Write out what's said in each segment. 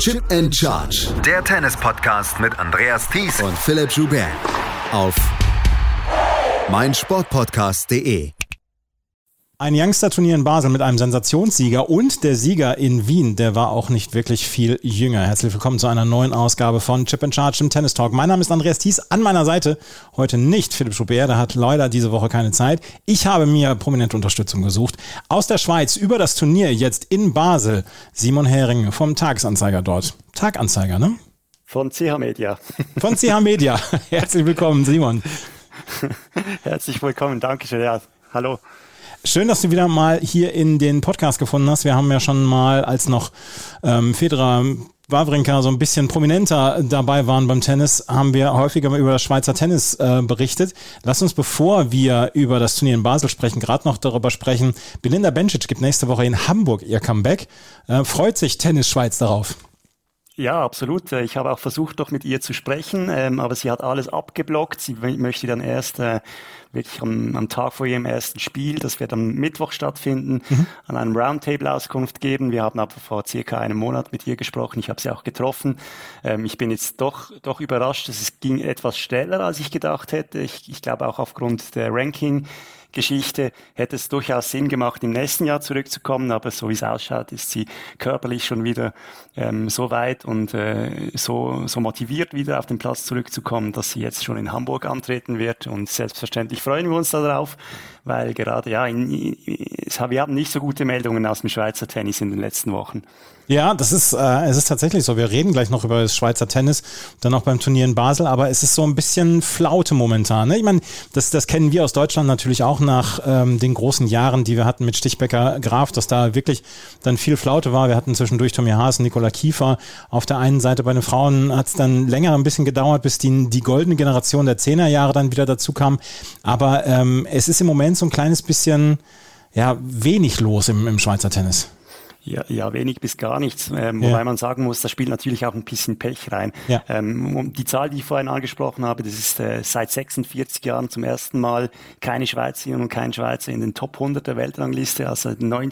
Chip and Charge. Der Tennis-Podcast mit Andreas Thies und Philipp Joubert auf meinsportpodcast.de. Ein Youngster-Turnier in Basel mit einem Sensationssieger und der Sieger in Wien, der war auch nicht wirklich viel jünger. Herzlich willkommen zu einer neuen Ausgabe von Chip and Charge im Tennis Talk. Mein Name ist Andreas Thies, an meiner Seite heute nicht Philipp Joubert, der hat leider diese Woche keine Zeit. Ich habe mir prominente Unterstützung gesucht. Aus der Schweiz über das Turnier jetzt in Basel, Simon Hering vom Tagesanzeiger dort. Taganzeiger, ne? Von CH Media. Von CH Media. Herzlich willkommen, Simon. Herzlich willkommen, danke schön. Ja, hallo. Schön, dass du wieder mal hier in den Podcast gefunden hast. Wir haben ja schon mal, als noch Federer, Wawrinka so ein bisschen prominenter dabei waren beim Tennis, haben wir häufiger mal über das Schweizer Tennis berichtet. Lass uns, bevor wir über das Turnier in Basel sprechen, gerade noch darüber sprechen. Belinda Bencic gibt nächste Woche in Hamburg ihr Comeback. Freut sich Tennis Schweiz darauf? Ja, absolut. Ich habe auch versucht, doch mit ihr zu sprechen, aber sie hat alles abgeblockt. Sie möchte dann erst wirklich am Tag vor ihrem ersten Spiel, das wird am Mittwoch stattfinden, an einem Roundtable Auskunft geben. Wir haben aber vor circa einem Monat mit ihr gesprochen. Ich habe sie auch getroffen. Ich bin jetzt doch überrascht, dass es ging etwas schneller, als ich gedacht hätte. Ich glaube auch aufgrund der Ranking-Geschichte hätte es durchaus Sinn gemacht, im nächsten Jahr zurückzukommen, aber so wie es ausschaut, ist sie körperlich schon wieder so weit und so motiviert, wieder auf den Platz zurückzukommen, dass sie jetzt schon in Hamburg antreten wird, und selbstverständlich freuen wir uns darauf, weil gerade wir haben nicht so gute Meldungen aus dem Schweizer Tennis in den letzten Wochen. Ja, es ist tatsächlich so. Wir reden gleich noch über das Schweizer Tennis, dann auch beim Turnier in Basel, aber es ist so ein bisschen Flaute momentan. Ne? Ich meine, das kennen wir aus Deutschland natürlich auch nach den großen Jahren, die wir hatten mit Stichbecker Graf, dass da wirklich dann viel Flaute war. Wir hatten zwischendurch Tommy Haas, Nicola Kiefer. Auf der einen Seite bei den Frauen hat es dann länger ein bisschen gedauert, bis die goldene Generation der 10er-Jahre dann wieder dazu kam. Aber es ist im Moment so ein kleines bisschen wenig los im Schweizer Tennis. Ja, wenig bis gar nichts. Wobei man sagen muss, da spielt natürlich auch ein bisschen Pech rein. Ja. Die Zahl, die ich vorhin angesprochen habe, das ist seit 46 Jahren zum ersten Mal keine Schweizerin und kein Schweizer in den Top 100 der Weltrangliste, also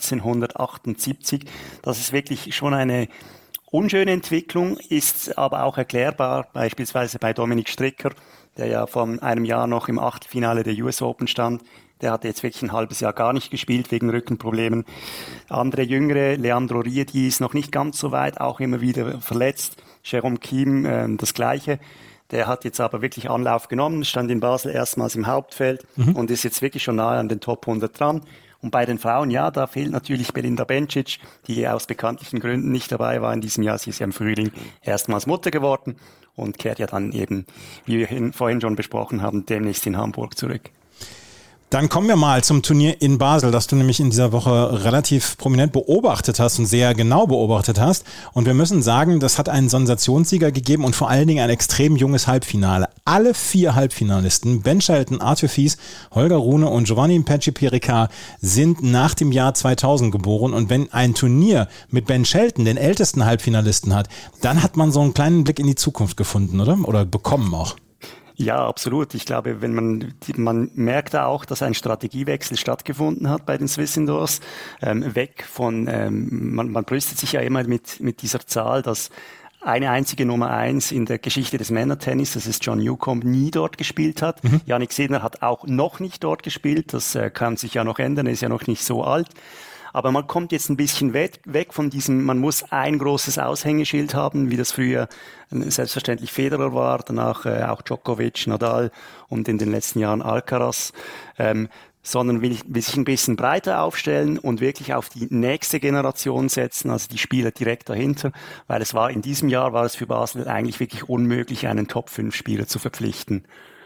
1978. Das ist wirklich schon eine unschöne Entwicklung, ist aber auch erklärbar, beispielsweise bei Dominik Stricker, der ja vor einem Jahr noch im Achtelfinale der US Open stand. Der hatte jetzt wirklich ein halbes Jahr gar nicht gespielt wegen Rückenproblemen. Andere Jüngere, Leandro Riedi ist noch nicht ganz so weit, auch immer wieder verletzt. Jerome Kim, das Gleiche. Der hat jetzt aber wirklich Anlauf genommen, stand in Basel erstmals im Hauptfeld und ist jetzt wirklich schon nahe an den Top 100 dran. Und bei den Frauen, ja, da fehlt natürlich Belinda Bencic, die aus bekanntlichen Gründen nicht dabei war in diesem Jahr. Sie ist ja im Frühling erstmals Mutter geworden und kehrt ja dann eben, wie wir vorhin schon besprochen haben, demnächst in Hamburg zurück. Dann kommen wir mal zum Turnier in Basel, das du nämlich in dieser Woche relativ prominent beobachtet hast und sehr genau beobachtet hast. Und wir müssen sagen, das hat einen Sensationssieger gegeben und vor allen Dingen ein extrem junges Halbfinale. Alle 4 Halbfinalisten, Ben Shelton, Arthur Fils, Holger Rune und Giovanni Pesce-Picard, sind nach dem Jahr 2000 geboren. Und wenn ein Turnier mit Ben Shelton den ältesten Halbfinalisten hat, dann hat man so einen kleinen Blick in die Zukunft gefunden, oder? Oder bekommen auch. Ja, absolut. Ich glaube, man merkt auch, dass ein Strategiewechsel stattgefunden hat bei den Swiss Indoors. Weg von, man brüstet sich ja immer mit dieser Zahl, dass eine einzige Nummer 1 in der Geschichte des Männertennis, das ist John Newcombe, nie dort gespielt hat. Jannik Sinner hat auch noch nicht dort gespielt. Das kann sich ja noch ändern, er ist ja noch nicht so alt. Aber man kommt jetzt ein bisschen weg von diesem, man muss ein großes Aushängeschild haben, wie das früher selbstverständlich Federer war, danach auch Djokovic, Nadal und in den letzten Jahren Alcaraz, sondern will sich ein bisschen breiter aufstellen und wirklich auf die nächste Generation setzen, also die Spieler direkt dahinter, weil in diesem Jahr war es für Basel eigentlich wirklich unmöglich, einen Top-5-Spieler zu verpflichten.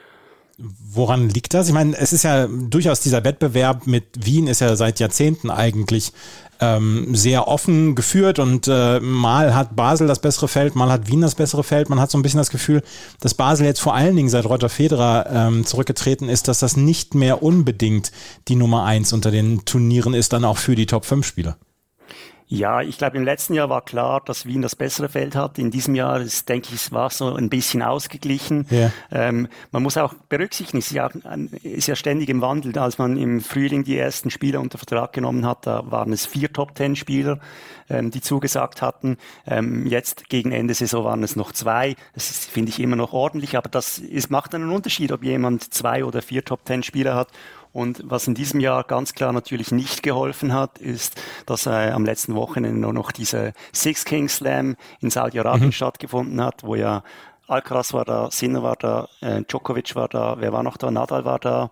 Woran liegt das? Ich meine, es ist ja durchaus dieser Wettbewerb mit Wien ist ja seit Jahrzehnten eigentlich sehr offen geführt und mal hat Basel das bessere Feld, mal hat Wien das bessere Feld. Man hat so ein bisschen das Gefühl, dass Basel jetzt vor allen Dingen seit Roger Federer zurückgetreten ist, dass das nicht mehr unbedingt die Nummer 1 unter den Turnieren ist, dann auch für die Top-5-Spieler. Ja, ich glaube, im letzten Jahr war klar, dass Wien das bessere Feld hat. In diesem Jahr denke ich, es war so ein bisschen ausgeglichen. Ja. Man muss auch berücksichtigen, es ist ja ständig im Wandel. Als man im Frühling die ersten Spieler unter Vertrag genommen hat, da waren es 4 Top-10-Spieler, die zugesagt hatten. Jetzt gegen Ende Saison waren es noch 2. Das finde ich immer noch ordentlich, aber macht einen Unterschied, ob jemand 2 oder 4 Top-10-Spieler hat. Und was in diesem Jahr ganz klar natürlich nicht geholfen hat, ist, dass am letzten Wochenende nur noch diese Six Kings Slam in Saudi-Arabien stattgefunden hat, wo ja Alcaraz war da, Sinner war da, Djokovic war da, wer war noch da? Nadal war da,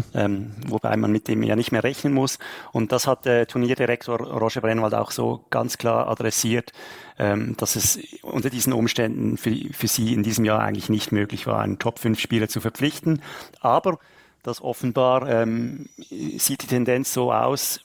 wobei man mit dem ja nicht mehr rechnen muss. Und das hat der Turnierdirektor Roger Brennwald auch so ganz klar adressiert, dass es unter diesen Umständen für sie in diesem Jahr eigentlich nicht möglich war, einen Top-5-Spieler zu verpflichten. Aber dass offenbar sieht die Tendenz so aus,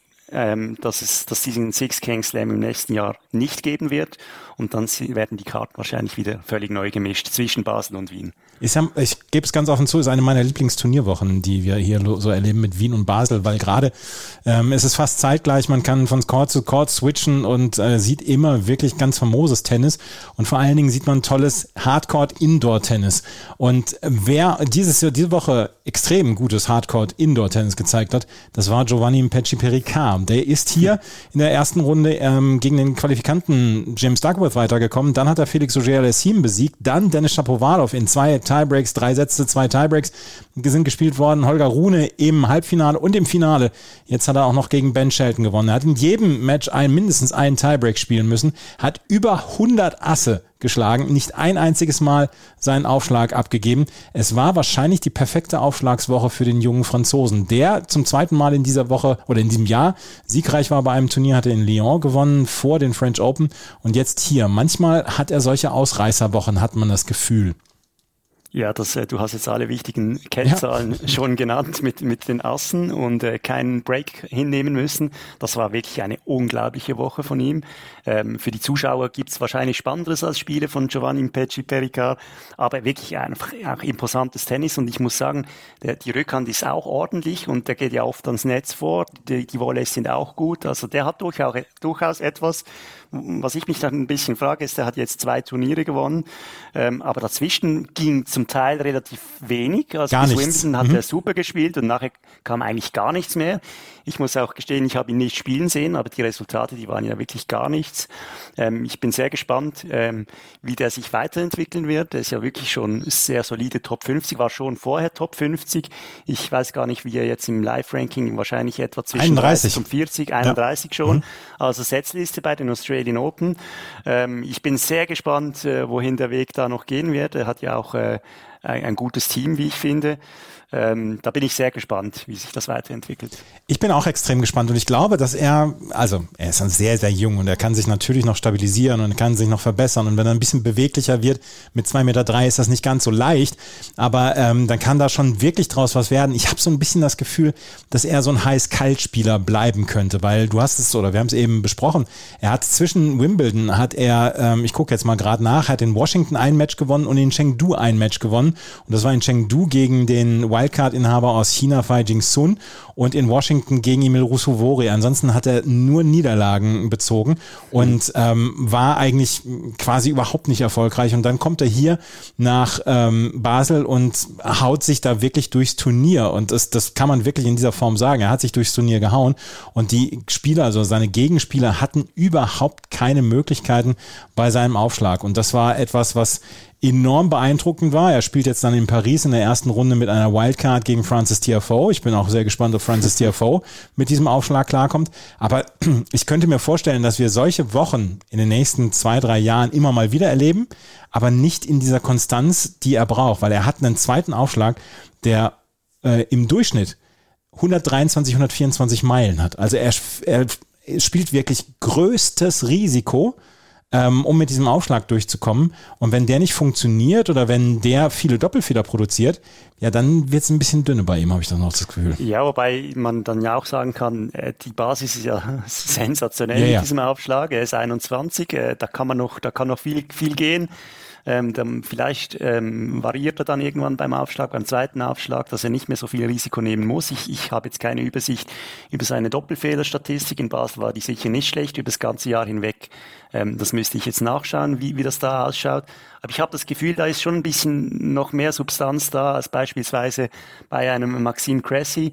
dass diesen Six Kings Slam im nächsten Jahr nicht geben wird. Und dann werden die Karten wahrscheinlich wieder völlig neu gemischt zwischen Basel und Wien. Ich gebe es ganz offen zu, ist eine meiner Lieblingsturnierwochen, die wir hier so erleben mit Wien und Basel, weil gerade es ist fast zeitgleich, man kann von Court zu Court switchen und sieht immer wirklich ganz famoses Tennis und vor allen Dingen sieht man tolles Hardcourt-Indoor-Tennis. Und wer diese Woche extrem gutes Hardcourt-Indoor-Tennis gezeigt hat, das war Giovanni Mpetshi-Perricard. Der ist hier in der ersten Runde gegen den Qualifikanten James Duckworth weitergekommen, dann hat er Felix Auger-Aliassime besiegt, dann Denis Shapovalov in 2 Tiebreaks, 3 Sätze, 2 Tiebreaks sind gespielt worden, Holger Rune im Halbfinale und im Finale. Jetzt hat er auch noch gegen Ben Shelton gewonnen. Er hat in jedem Match mindestens einen Tiebreak spielen müssen, hat über 100 Asse geschlagen, nicht ein einziges Mal seinen Aufschlag abgegeben. Es war wahrscheinlich die perfekte Aufschlagswoche für den jungen Franzosen, der zum zweiten Mal in dieser Woche oder in diesem Jahr siegreich war bei einem Turnier, hatte in Lyon gewonnen vor den French Open und jetzt hier. Manchmal hat er solche Ausreißerwochen, hat man das Gefühl. Ja, du hast jetzt alle wichtigen Kennzahlen schon genannt mit den Assen und keinen Break hinnehmen müssen. Das war wirklich eine unglaubliche Woche von ihm. Für die Zuschauer gibt's wahrscheinlich Spannenderes als Spiele von Giovanni Mpetshi-Perricard, aber wirklich einfach auch imposantes Tennis und ich muss sagen, die Rückhand ist auch ordentlich und der geht ja oft ans Netz vor. Die Volleys sind auch gut, also der hat durchaus etwas. Was ich mich dann ein bisschen frage, ist, er hat jetzt 2 Turniere gewonnen, aber dazwischen ging zum Teil relativ wenig. Also bis Wimbledon hat er super gespielt und nachher kam eigentlich gar nichts mehr. Ich muss auch gestehen, ich habe ihn nicht spielen sehen, aber die Resultate, die waren ja wirklich gar nichts. Ich bin sehr gespannt, wie der sich weiterentwickeln wird. Der ist ja wirklich schon sehr solide Top 50, war schon vorher Top 50. Ich weiß gar nicht, wie er jetzt im Live-Ranking, wahrscheinlich etwa zwischen 30 und 40, 31 schon. Also Setzliste bei den Australian Open. Ich bin sehr gespannt, wohin der Weg da noch gehen wird. Er hat ja auch ein gutes Team, wie ich finde. Da bin ich sehr gespannt, wie sich das weiterentwickelt. Ich bin auch extrem gespannt und ich glaube, dass er ist dann sehr, sehr jung und er kann sich natürlich noch stabilisieren und kann sich noch verbessern und wenn er ein bisschen beweglicher wird, mit 2,3 Meter ist das nicht ganz so leicht, aber dann kann da schon wirklich draus was werden. Ich habe so ein bisschen das Gefühl, dass er so ein Heiß-Kalt-Spieler bleiben könnte, weil wir haben es eben besprochen, er hat zwischen Wimbledon, ich gucke jetzt mal gerade nach, hat in Washington ein Match gewonnen und in Chengdu ein Match gewonnen und das war in Chengdu gegen den Wildcard-Inhaber aus China, Fei Jingsun, und in Washington gegen Emil Ruusuvuori. Ansonsten hat er nur Niederlagen bezogen und war eigentlich quasi überhaupt nicht erfolgreich. Und dann kommt er hier nach Basel und haut sich da wirklich durchs Turnier. Und das kann man wirklich in dieser Form sagen. Er hat sich durchs Turnier gehauen und die Spieler, also seine Gegenspieler, hatten überhaupt keine Möglichkeiten bei seinem Aufschlag. Und das war etwas, was enorm beeindruckend war. Er spielt jetzt dann in Paris in der ersten Runde mit einer Wildcard gegen Frances Tiafoe. Ich bin auch sehr gespannt, ob Frances Tiafoe mit diesem Aufschlag klarkommt. Aber ich könnte mir vorstellen, dass wir solche Wochen in den nächsten 2-3 Jahren immer mal wieder erleben, aber nicht in dieser Konstanz, die er braucht, weil er hat einen zweiten Aufschlag, der im Durchschnitt 123, 124 Meilen hat. Also er spielt wirklich größtes Risiko, um mit diesem Aufschlag durchzukommen. Und wenn der nicht funktioniert oder wenn der viele Doppelfehler produziert, ja, dann wird es ein bisschen dünne bei ihm, habe ich dann noch das Gefühl. Ja, wobei man dann ja auch sagen kann, die Basis ist ja sensationell mit diesem Aufschlag. Er ist 21, da kann noch viel gehen. Dann vielleicht variiert er dann irgendwann beim zweiten Aufschlag, dass er nicht mehr so viel Risiko nehmen muss. Ich habe jetzt keine Übersicht über seine Doppelfehlerstatistik. In Basel war die sicher nicht schlecht über das ganze Jahr hinweg. Das müsste ich jetzt nachschauen, wie das da ausschaut. Aber ich habe das Gefühl, da ist schon ein bisschen noch mehr Substanz da als beispielsweise bei einem Maxime Cressy.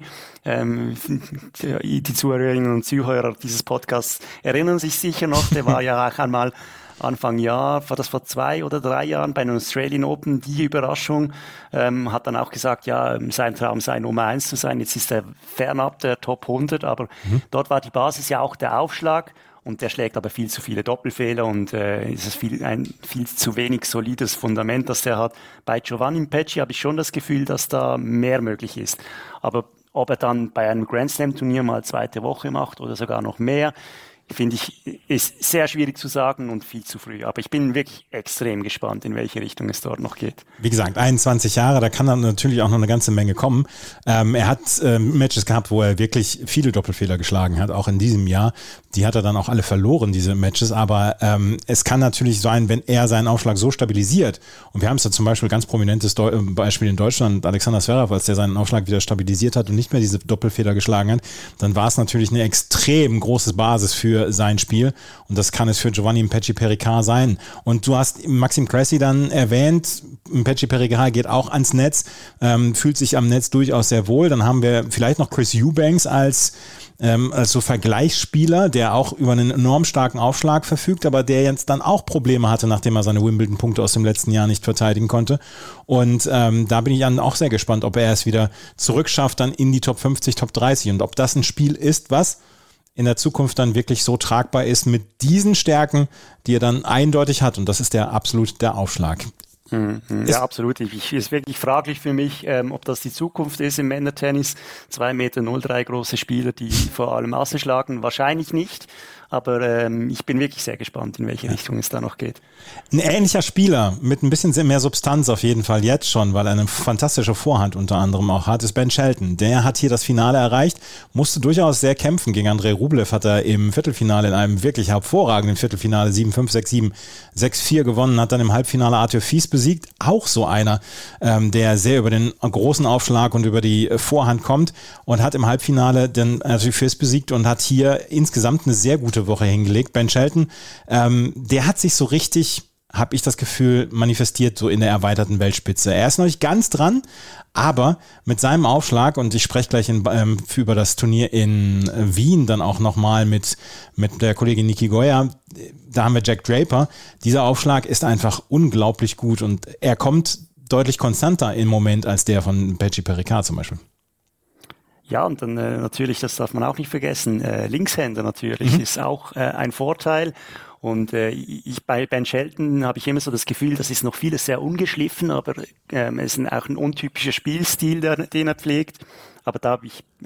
Die Zuhörerinnen und Zuhörer dieses Podcasts erinnern sich sicher noch, der war ja auch einmal Anfang Jahr, war das vor 2 oder 3 Jahren bei den Australian Open, die Überraschung, hat dann auch gesagt, ja, sein Traum sei Nummer 1 zu sein. Jetzt ist er fernab der Top 100, aber dort war die Basis ja auch der Aufschlag. Und der schlägt aber viel zu viele Doppelfehler und ist es ein viel zu wenig solides Fundament, das der hat. Bei Giovanni Pecci habe ich schon das Gefühl, dass da mehr möglich ist. Aber ob er dann bei einem Grand Slam Turnier mal 2. Woche macht oder sogar noch mehr, finde ich, ist sehr schwierig zu sagen und viel zu früh. Aber ich bin wirklich extrem gespannt, in welche Richtung es dort noch geht. Wie gesagt, 21 Jahre, da kann dann natürlich auch noch eine ganze Menge kommen. Er hat Matches gehabt, wo er wirklich viele Doppelfehler geschlagen hat, auch in diesem Jahr. Die hat er dann auch alle verloren, diese Matches. Aber es kann natürlich sein, wenn er seinen Aufschlag so stabilisiert, und wir haben es da zum Beispiel ganz prominentes Beispiel in Deutschland, Alexander Zverev, als der seinen Aufschlag wieder stabilisiert hat und nicht mehr diese Doppelfehler geschlagen hat, dann war es natürlich eine extrem große Basis für sein Spiel, und das kann es für Giovanni Pecci-Pericard sein. Und du hast Maxime Cressy dann erwähnt, Pecci-Pericard geht auch ans Netz, fühlt sich am Netz durchaus sehr wohl. Dann haben wir vielleicht noch Chris Eubanks als so Vergleichsspieler, der auch über einen enorm starken Aufschlag verfügt, aber der jetzt dann auch Probleme hatte, nachdem er seine Wimbledon-Punkte aus dem letzten Jahr nicht verteidigen konnte. Und da bin ich dann auch sehr gespannt, ob er es wieder zurückschafft dann in die Top 50, Top 30, und ob das ein Spiel ist, was in der Zukunft dann wirklich so tragbar ist mit diesen Stärken, die er dann eindeutig hat. Und das ist der Aufschlag. Ja, absolut. Ist wirklich fraglich für mich, ob das die Zukunft ist im Männertennis. 2,03 Meter große Spieler, die vor allem Asse schlagen. Wahrscheinlich nicht. Aber ich bin wirklich sehr gespannt, in welche Richtung es da noch geht. Ein ähnlicher Spieler mit ein bisschen mehr Substanz auf jeden Fall jetzt schon, weil er eine fantastische Vorhand unter anderem auch hat, ist Ben Shelton. Der hat hier das Finale erreicht, musste durchaus sehr kämpfen. Gegen Andrei Rublev hat er im Viertelfinale in einem wirklich hervorragenden Viertelfinale 7-5, 6-7, 6-4 gewonnen, hat dann im Halbfinale Arthur Fils besiegt. Auch so einer, der sehr über den großen Aufschlag und über die Vorhand kommt, und hat im Halbfinale dann Arthur Fils besiegt und hat hier insgesamt eine sehr gute Woche hingelegt. Ben Shelton, der hat sich so richtig, habe ich das Gefühl, manifestiert so in der erweiterten Weltspitze. Er ist noch nicht ganz dran, aber mit seinem Aufschlag, und ich spreche gleich über das Turnier in Wien dann auch nochmal mit der Kollegin Niki Goya, da haben wir Jack Draper. Dieser Aufschlag ist einfach unglaublich gut und er kommt deutlich konstanter im Moment als der von Pecci-Pericard zum Beispiel. Ja, und dann natürlich, das darf man auch nicht vergessen, Linkshänder natürlich ist auch ein Vorteil. Und bei Ben Shelton habe ich immer so das Gefühl, das ist noch vieles sehr ungeschliffen, aber es ist auch ein untypischer Spielstil, den er pflegt. Aber da habe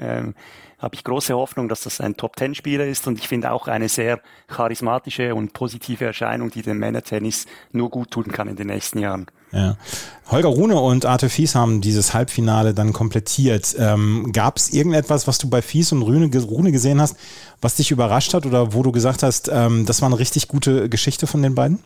ich große Hoffnung, dass das ein Top-10-Spieler ist, und ich finde auch eine sehr charismatische und positive Erscheinung, die dem Männertennis nur gut tun kann in den nächsten Jahren. Ja. Holger Rune und Arthur Fils haben dieses Halbfinale dann komplettiert. Gab es irgendetwas, was du bei Fils und Rune gesehen hast, was dich überrascht hat oder wo du gesagt hast, das war eine richtig gute Geschichte von den beiden?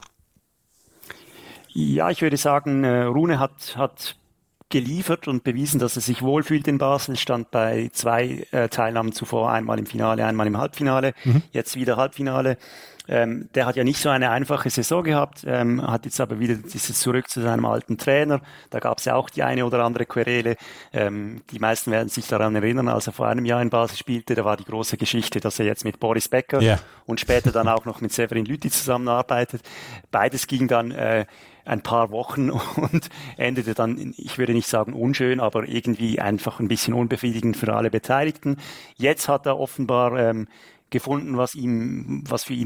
Ja, ich würde sagen, Rune hat geliefert und bewiesen, dass er sich wohlfühlt in Basel, stand bei 2 Teilnahmen zuvor, einmal im Finale, einmal im Halbfinale, jetzt wieder Halbfinale. Der hat ja nicht so eine einfache Saison gehabt, hat jetzt aber wieder dieses zurück zu seinem alten Trainer. Da gab es ja auch die eine oder andere Querele. Die meisten werden sich daran erinnern, als er vor einem Jahr in Basel spielte, da war die große Geschichte, dass er jetzt mit Boris Becker und später dann auch noch mit Severin Lüthi zusammenarbeitet. Beides ging dann ein paar Wochen und endete dann, ich würde nicht sagen unschön, aber irgendwie einfach ein bisschen unbefriedigend für alle Beteiligten. Jetzt hat er offenbar gefunden, was ihm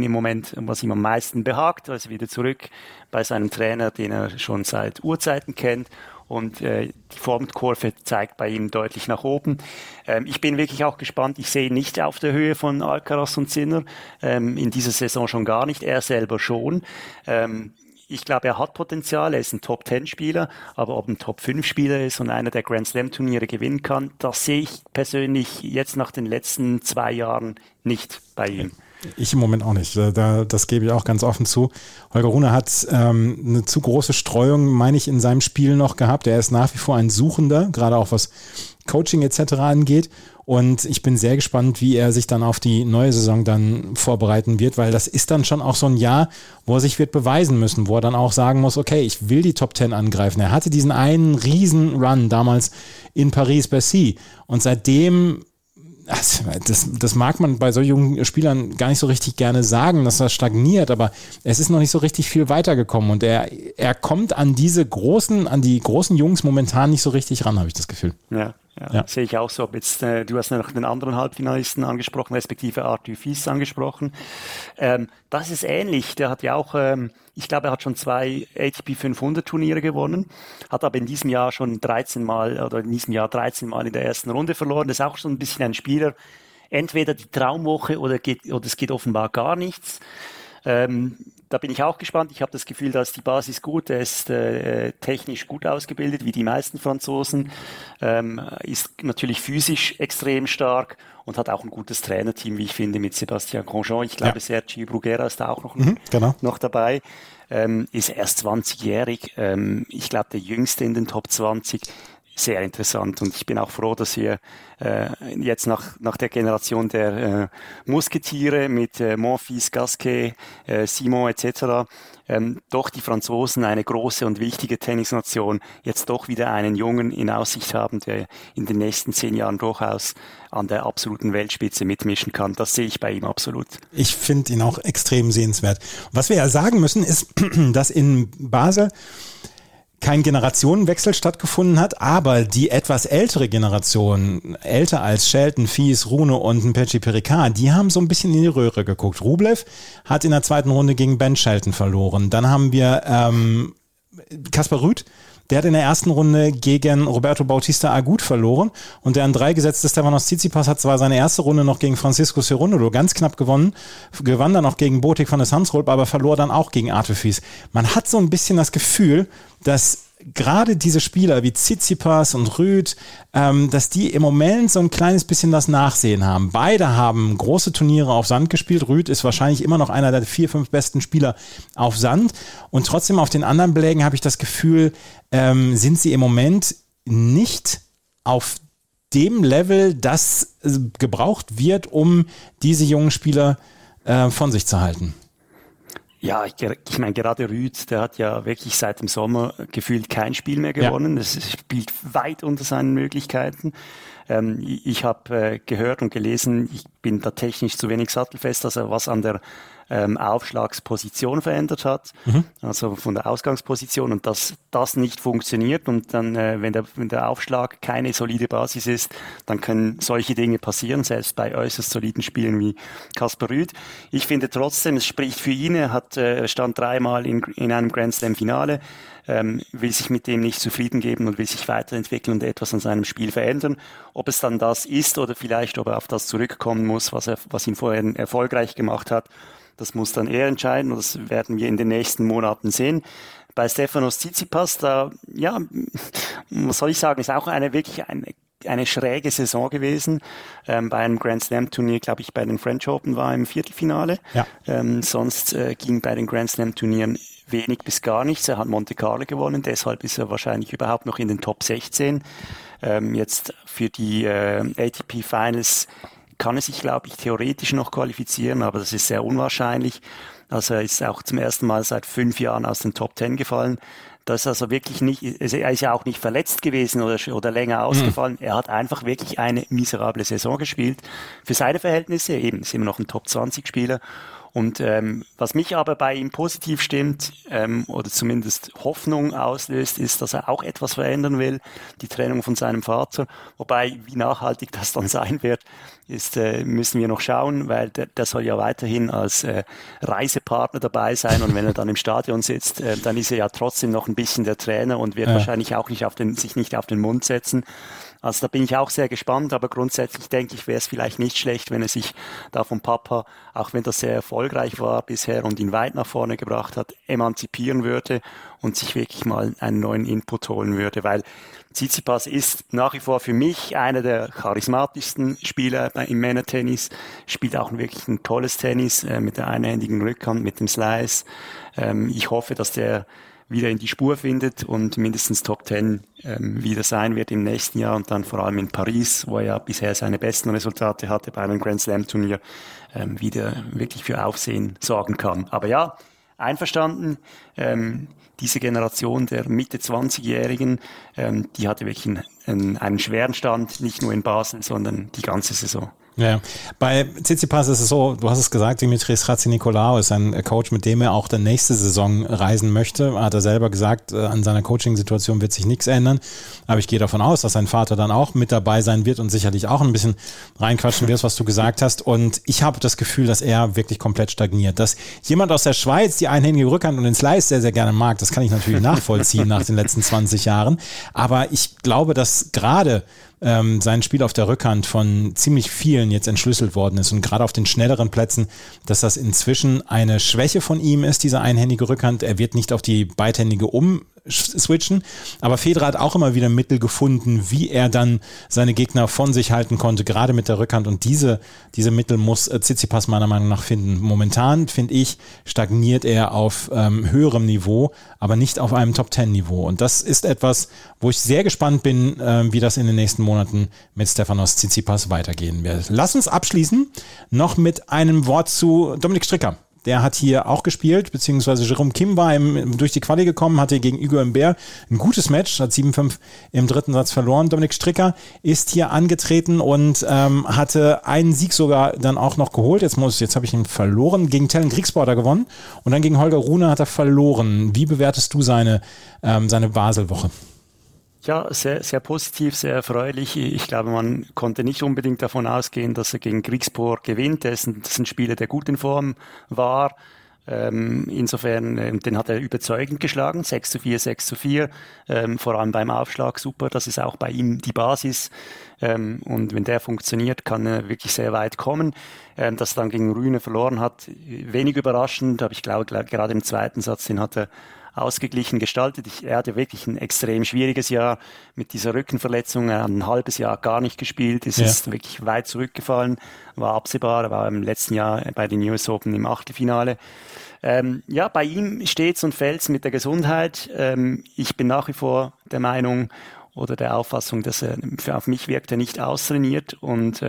am meisten behagt. Also wieder zurück bei seinem Trainer, den er schon seit Urzeiten kennt. Und die Formkurve zeigt bei ihm deutlich nach oben. Ich bin wirklich auch gespannt. Ich sehe ihn nicht auf der Höhe von Alcaraz und Sinner. In dieser Saison schon gar nicht. Er selber schon. Ich glaube, er hat Potenzial, er ist ein Top-10-Spieler, aber ob ein Top-5-Spieler ist und einer der Grand-Slam-Turniere gewinnen kann, das sehe ich persönlich jetzt nach den letzten 2 Jahren nicht bei ihm. Ich im Moment auch nicht. Das gebe ich auch ganz offen zu. Holger Rune hat eine zu große Streuung, meine ich, in seinem Spiel noch gehabt. Er ist nach wie vor ein Suchender, gerade auch was Coaching etc. angeht. Und ich bin sehr gespannt, wie er sich dann auf die neue Saison dann vorbereiten wird, weil das ist dann schon auch so ein Jahr, wo er sich wird beweisen müssen, wo er dann auch sagen muss, okay, ich will die Top 10 angreifen. Er hatte diesen einen riesen Run damals in Paris-Bercy und seitdem, das mag man bei so jungen Spielern gar nicht so richtig gerne sagen, dass er stagniert, aber es ist noch nicht so richtig viel weitergekommen und er kommt an die großen Jungs momentan nicht so richtig ran, habe ich das Gefühl. Ja, sehe ich auch so. Jetzt, du hast ja noch den anderen Halbfinalisten angesprochen, respektive Arthur Fils angesprochen. Das ist ähnlich. Der hat ja auch, ich glaube, er hat schon 2 ATP 500 Turniere gewonnen, hat aber in diesem Jahr schon 13 Mal in der ersten Runde verloren. Das ist auch so ein bisschen ein Spieler, entweder die Traumwoche oder es geht offenbar gar nichts. Da bin ich auch gespannt. Ich habe das Gefühl, dass die Basis gut, er ist technisch gut ausgebildet, wie die meisten Franzosen, ist natürlich physisch extrem stark und hat auch ein gutes Trainerteam, wie ich finde, mit Sébastien Grosjean. Ich glaube, Sergi Bruguera ist da auch noch dabei. Ist erst 20-jährig. Ich glaube, der Jüngste in den Top 20. Sehr interessant und ich bin auch froh, dass wir jetzt nach der Generation der Musketiere mit Monfils, Gasquet, Simon etc. Doch die Franzosen, eine große und wichtige Tennisnation, jetzt doch wieder einen Jungen in Aussicht haben, der in den nächsten 10 Jahren durchaus an der absoluten Weltspitze mitmischen kann. Das sehe ich bei ihm absolut. Ich finde ihn auch extrem sehenswert. Was wir ja sagen müssen, ist, dass in Basel kein Generationenwechsel stattgefunden hat, aber die etwas ältere Generation, älter als Shelton, Fils, Rune und Mpechi Pericard, die haben so ein bisschen in die Röhre geguckt. Rublev hat in der zweiten Runde gegen Ben Shelton verloren. Dann haben wir Kaspar Ruud, der hat in der ersten Runde gegen Roberto Bautista Agut verloren und der an 3 gesetzte Stefanos Tsitsipas hat zwar seine erste Runde noch gegen Francisco Cerundolo ganz knapp gewonnen, gewann dann auch gegen Botic van der Zandschulp, aber verlor dann auch gegen Arthur Fils. Man hat so ein bisschen das Gefühl, dass gerade diese Spieler wie Tsitsipas und Ruud, dass die im Moment so ein kleines bisschen das Nachsehen haben. Beide haben große Turniere auf Sand gespielt. Ruud ist wahrscheinlich immer noch einer der 4, 5 besten Spieler auf Sand. Und trotzdem auf den anderen Belägen habe ich das Gefühl, sind sie im Moment nicht auf dem Level, das gebraucht wird, um diese jungen Spieler von sich zu halten. Ja, ich meine, gerade Ruud, der hat ja wirklich seit dem Sommer gefühlt kein Spiel mehr gewonnen. Das spielt weit unter seinen Möglichkeiten. Ich habe gehört und gelesen, ich bin da technisch zu wenig sattelfest, dass er was an der Aufschlagsposition verändert hat, also von der Ausgangsposition, und dass das nicht funktioniert und dann, wenn der Aufschlag keine solide Basis ist, dann können solche Dinge passieren, selbst bei äußerst soliden Spielen wie Kaspar Ruud. Ich finde trotzdem, es spricht für ihn, er stand 3-mal in einem Grand Slam Finale, will sich mit dem nicht zufrieden geben und will sich weiterentwickeln und etwas an seinem Spiel verändern. Ob es dann das ist oder vielleicht, ob er auf das zurückkommen muss, was ihn vorher erfolgreich gemacht hat, das muss dann er entscheiden und das werden wir in den nächsten Monaten sehen. Bei Stefanos Tsitsipas, da, ja, was soll ich sagen, ist auch wirklich eine schräge Saison gewesen. Bei einem Grand Slam Turnier, glaube ich, bei den French Open war er im Viertelfinale. Ja. Sonst ging bei den Grand Slam Turnieren wenig bis gar nichts. Er hat Monte Carlo gewonnen, deshalb ist er wahrscheinlich überhaupt noch in den Top 16. Jetzt für die ATP Finals kann er sich, glaube ich, theoretisch noch qualifizieren, aber das ist sehr unwahrscheinlich. Also er ist auch zum ersten Mal seit 5 Jahren aus den Top 10 gefallen. Das ist also wirklich nicht, er ist ja auch nicht verletzt gewesen oder länger ausgefallen. Er hat einfach wirklich eine miserable Saison gespielt. Für seine Verhältnisse eben, ist immer noch ein Top 20 Spieler. Und was mich aber bei ihm positiv stimmt oder zumindest Hoffnung auslöst, ist, dass er auch etwas verändern will, die Trennung von seinem Vater. Wobei, wie nachhaltig das dann sein wird, müssen wir noch schauen, weil der soll ja weiterhin als Reisepartner dabei sein und wenn er dann im Stadion sitzt, dann ist er ja trotzdem noch ein bisschen der Trainer und wird wahrscheinlich auch sich nicht auf den Mund setzen. Also da bin ich auch sehr gespannt, aber grundsätzlich denke ich, wäre es vielleicht nicht schlecht, wenn er sich da vom Papa, auch wenn das sehr erfolgreich war bisher und ihn weit nach vorne gebracht hat, emanzipieren würde und sich wirklich mal einen neuen Input holen würde, weil Tsitsipas ist nach wie vor für mich einer der charismatischsten Spieler im Männertennis, spielt auch wirklich ein tolles Tennis mit der einhändigen Rückhand, mit dem Slice. Ich hoffe, dass der wieder in die Spur findet und mindestens Top 10 wieder sein wird im nächsten Jahr und dann vor allem in Paris, wo er ja bisher seine besten Resultate hatte bei einem Grand Slam Turnier, wieder wirklich für Aufsehen sorgen kann. Aber ja, einverstanden, diese Generation der Mitte 20-Jährigen, die hatte wirklich einen schweren Stand, nicht nur in Basel, sondern die ganze Saison. Ja, bei Tsitsipas ist es so, du hast es gesagt, Dimitris Ratzinikolaou ist ein Coach, mit dem er auch dann nächste Saison reisen möchte. Hat er selber gesagt, an seiner Coaching-Situation wird sich nichts ändern. Aber ich gehe davon aus, dass sein Vater dann auch mit dabei sein wird und sicherlich auch ein bisschen reinquatschen wird, was du gesagt hast. Und ich habe das Gefühl, dass er wirklich komplett stagniert. Dass jemand aus der Schweiz die einhändige Rückhand und den Slice sehr, sehr gerne mag, das kann ich natürlich nachvollziehen nach den letzten 20 Jahren. Aber ich glaube, dass gerade sein Spiel auf der Rückhand von ziemlich vielen jetzt entschlüsselt worden ist und gerade auf den schnelleren Plätzen, dass das inzwischen eine Schwäche von ihm ist, diese einhändige Rückhand. Er wird nicht auf die beidhändige umswitchen, aber Federer hat auch immer wieder Mittel gefunden, wie er dann seine Gegner von sich halten konnte, gerade mit der Rückhand, und diese Mittel muss Tsitsipas meiner Meinung nach finden. Momentan, finde ich, stagniert er auf höherem Niveau, aber nicht auf einem Top-10-Niveau, und das ist etwas, wo ich sehr gespannt bin, wie das in den nächsten Monaten mit Stefanos Tsitsipas weitergehen wird. Lass uns abschließen noch mit einem Wort zu Dominik Stricker. Der hat hier auch gespielt, beziehungsweise Jerome Kim war durch die Quali gekommen, hatte gegen Hugo Humbert ein gutes Match, hat 7-5 im dritten Satz verloren. Dominik Stricker ist hier angetreten und hatte einen Sieg sogar dann auch noch geholt. Jetzt habe ich ihn verloren. Gegen Tellen Griegsborder gewonnen und dann gegen Holger Rune hat er verloren. Wie bewertest du seine Basel-Woche? Ja, sehr, sehr positiv, sehr erfreulich. Ich glaube, man konnte nicht unbedingt davon ausgehen, dass er gegen Griegspoor gewinnt. Das ist ein Spieler, der gut in Form war. Insofern, den hat er überzeugend geschlagen, 6-4. Vor allem beim Aufschlag super, das ist auch bei ihm die Basis. Und wenn der funktioniert, kann er wirklich sehr weit kommen. Dass er dann gegen Rune verloren hat, wenig überraschend, aber ich glaube, gerade im zweiten Satz, den hat er ausgeglichen gestaltet. Er hatte wirklich ein extrem schwieriges Jahr mit dieser Rückenverletzung. Er hat ein halbes Jahr gar nicht gespielt, ist wirklich weit zurückgefallen, war absehbar, er war im letzten Jahr bei den US Open im Achtelfinale. Bei ihm steht's und fällt's mit der Gesundheit. Ich bin nach wie vor der Meinung oder der Auffassung, dass auf mich wirkt er nicht austrainiert, und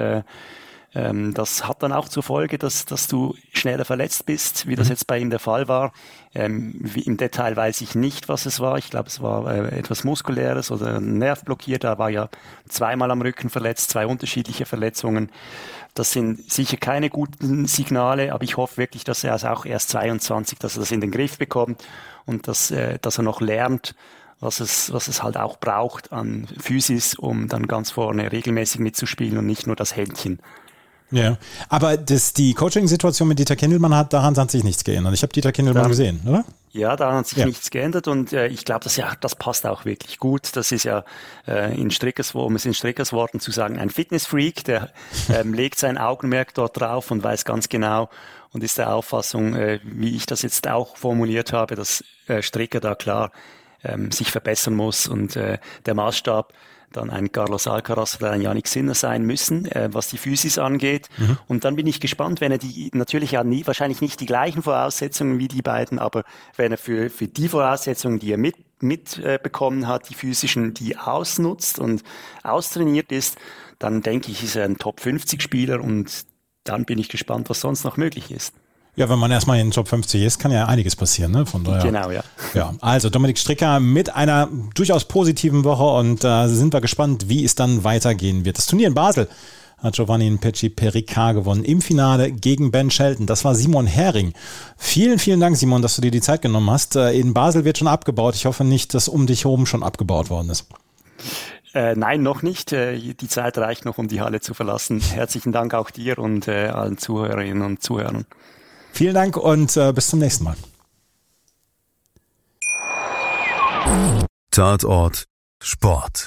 das hat dann auch zur Folge, dass du schneller verletzt bist, wie das jetzt bei ihm der Fall war. Im Detail weiß ich nicht, was es war. Ich glaube, es war etwas Muskuläres oder ein Nerv blockiert. Er war ja zweimal am Rücken verletzt, 2 unterschiedliche Verletzungen. Das sind sicher keine guten Signale, aber ich hoffe wirklich, dass er auch erst 22, dass er das in den Griff bekommt und dass er noch lernt, was es halt auch braucht an Physis, um dann ganz vorne regelmäßig mitzuspielen und nicht nur das Händchen. Ja, aber die Coaching-Situation mit Dieter Kindelmann daran hat sich nichts geändert. Ich habe Dieter Kindelmann gesehen, oder? Ja, daran hat sich nichts geändert, und ich glaube, das passt auch wirklich gut. Das ist ja in Strickers Worten zu sagen, ein Fitnessfreak, der legt sein Augenmerk dort drauf und weiß ganz genau und ist der Auffassung, wie ich das jetzt auch formuliert habe, dass Stricker da klar sich verbessern muss, und der Maßstab dann ein Carlos Alcaraz oder ein Jannik Sinner sein müssen, was die Physis angeht. Und dann bin ich gespannt, wenn er natürlich ja wahrscheinlich nicht die gleichen Voraussetzungen wie die beiden, aber wenn er für die Voraussetzungen, die er mitbekommen hat, die physischen, die ausnutzt und austrainiert ist, dann denke ich, ist er ein Top-50-Spieler, und dann bin ich gespannt, was sonst noch möglich ist. Ja, wenn man erstmal in den Top 50 ist, kann ja einiges passieren, ne? Von daher. Genau, ja. Ja, also Dominik Stricker mit einer durchaus positiven Woche, und sind wir gespannt, wie es dann weitergehen wird. Das Turnier in Basel hat Giovanni Pesci-Pericard gewonnen im Finale gegen Ben Shelton. Das war Simon Hering. Vielen, vielen Dank, Simon, dass du dir die Zeit genommen hast. In Basel wird schon abgebaut. Ich hoffe nicht, dass um dich herum schon abgebaut worden ist. Nein, noch nicht. Die Zeit reicht noch, um die Halle zu verlassen. Herzlichen Dank auch dir und allen Zuhörerinnen und Zuhörern. Vielen Dank und bis zum nächsten Mal. Tatort Sport.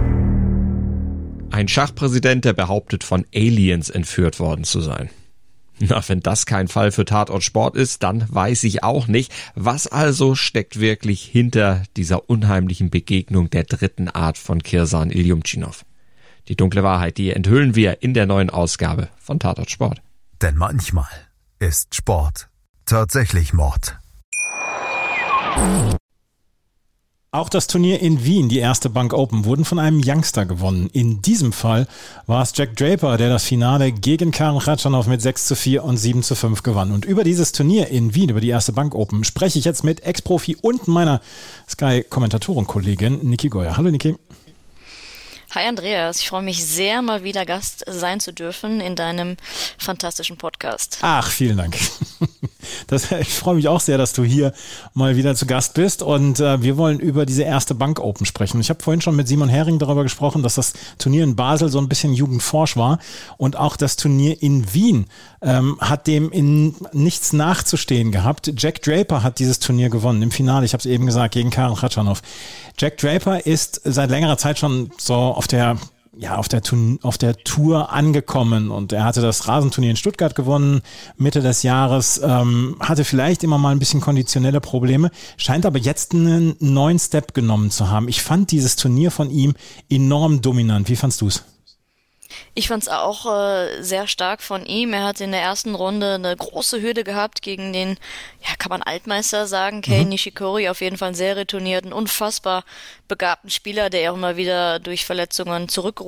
Ein Schachpräsident, der behauptet, von Aliens entführt worden zu sein. Na, wenn das kein Fall für Tatort Sport ist, dann weiß ich auch nicht. Was also steckt wirklich hinter dieser unheimlichen Begegnung der dritten Art von Kirsan Iljumtschinov? Die dunkle Wahrheit, die enthüllen wir in der neuen Ausgabe von Tatort Sport. Denn manchmal ist Sport tatsächlich Mord. Auch das Turnier in Wien, die erste Bank Open, wurden von einem Youngster gewonnen. In diesem Fall war es Jack Draper, der das Finale gegen Karen Khachanov mit 6:4 und 7:5 gewann. Und über dieses Turnier in Wien, über die erste Bank Open, spreche ich jetzt mit Ex-Profi und meiner Sky-Kommentatorenkollegin Niki Goyer. Hallo Niki. Hi Andreas, ich freue mich sehr, mal wieder Gast sein zu dürfen in deinem fantastischen Podcast. Ach, vielen Dank. Ich freue mich auch sehr, dass du hier mal wieder zu Gast bist und wir wollen über diese erste Bank Open sprechen. Ich habe vorhin schon mit Simon Hering darüber gesprochen, dass das Turnier in Basel so ein bisschen jugendforsch war und auch das Turnier in Wien hat dem in nichts nachzustehen gehabt. Jack Draper hat dieses Turnier gewonnen im Finale, ich habe es eben gesagt, gegen Karen Khachanov. Jack Draper ist seit längerer Zeit schon so auf der Tour angekommen und er hatte das Rasenturnier in Stuttgart gewonnen, Mitte des Jahres, hatte vielleicht immer mal ein bisschen konditionelle Probleme, scheint aber jetzt einen neuen Step genommen zu haben. Ich fand dieses Turnier von ihm enorm dominant. Wie fandst du es? Ich fand es auch sehr stark von ihm. Er hat in der ersten Runde eine große Hürde gehabt gegen den, ja, kann man Altmeister sagen, Kei Nishikori, auf jeden Fall einen sehr retournierten, unfassbar begabten Spieler, der auch immer wieder durch Verletzungen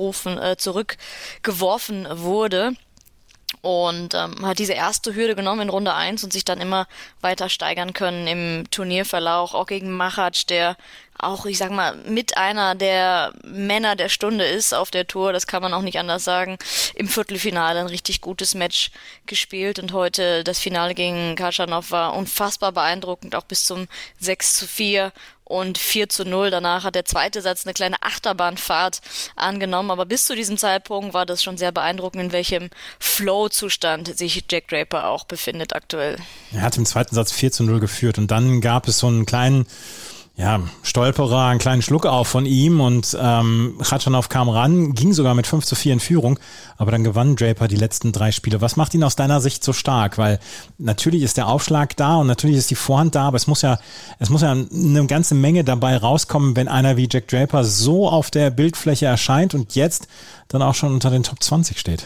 zurückgeworfen wurde. Und hat diese erste Hürde genommen in Runde 1 und sich dann immer weiter steigern können im Turnierverlauf, auch gegen Machac, der auch, ich sag mal, mit einer der Männer der Stunde ist auf der Tour, das kann man auch nicht anders sagen, im Viertelfinale ein richtig gutes Match gespielt und heute das Finale gegen Khachanov war unfassbar beeindruckend, auch bis zum 6:4 und 4:0. Danach hat der zweite Satz eine kleine Achterbahnfahrt angenommen, aber bis zu diesem Zeitpunkt war das schon sehr beeindruckend, in welchem Flow-Zustand sich Jack Draper auch befindet aktuell. Er hat im zweiten Satz 4:0 geführt und dann gab es so einen kleinen Stolperer, einen kleinen Schluck auf von ihm und Khachanov kam ran, ging sogar mit 5:4 in Führung, aber dann gewann Draper die letzten 3 Spiele. Was macht ihn aus deiner Sicht so stark? Weil natürlich ist der Aufschlag da und natürlich ist die Vorhand da, aber es muss ja eine ganze Menge dabei rauskommen, wenn einer wie Jack Draper so auf der Bildfläche erscheint und jetzt dann auch schon unter den Top 20 steht.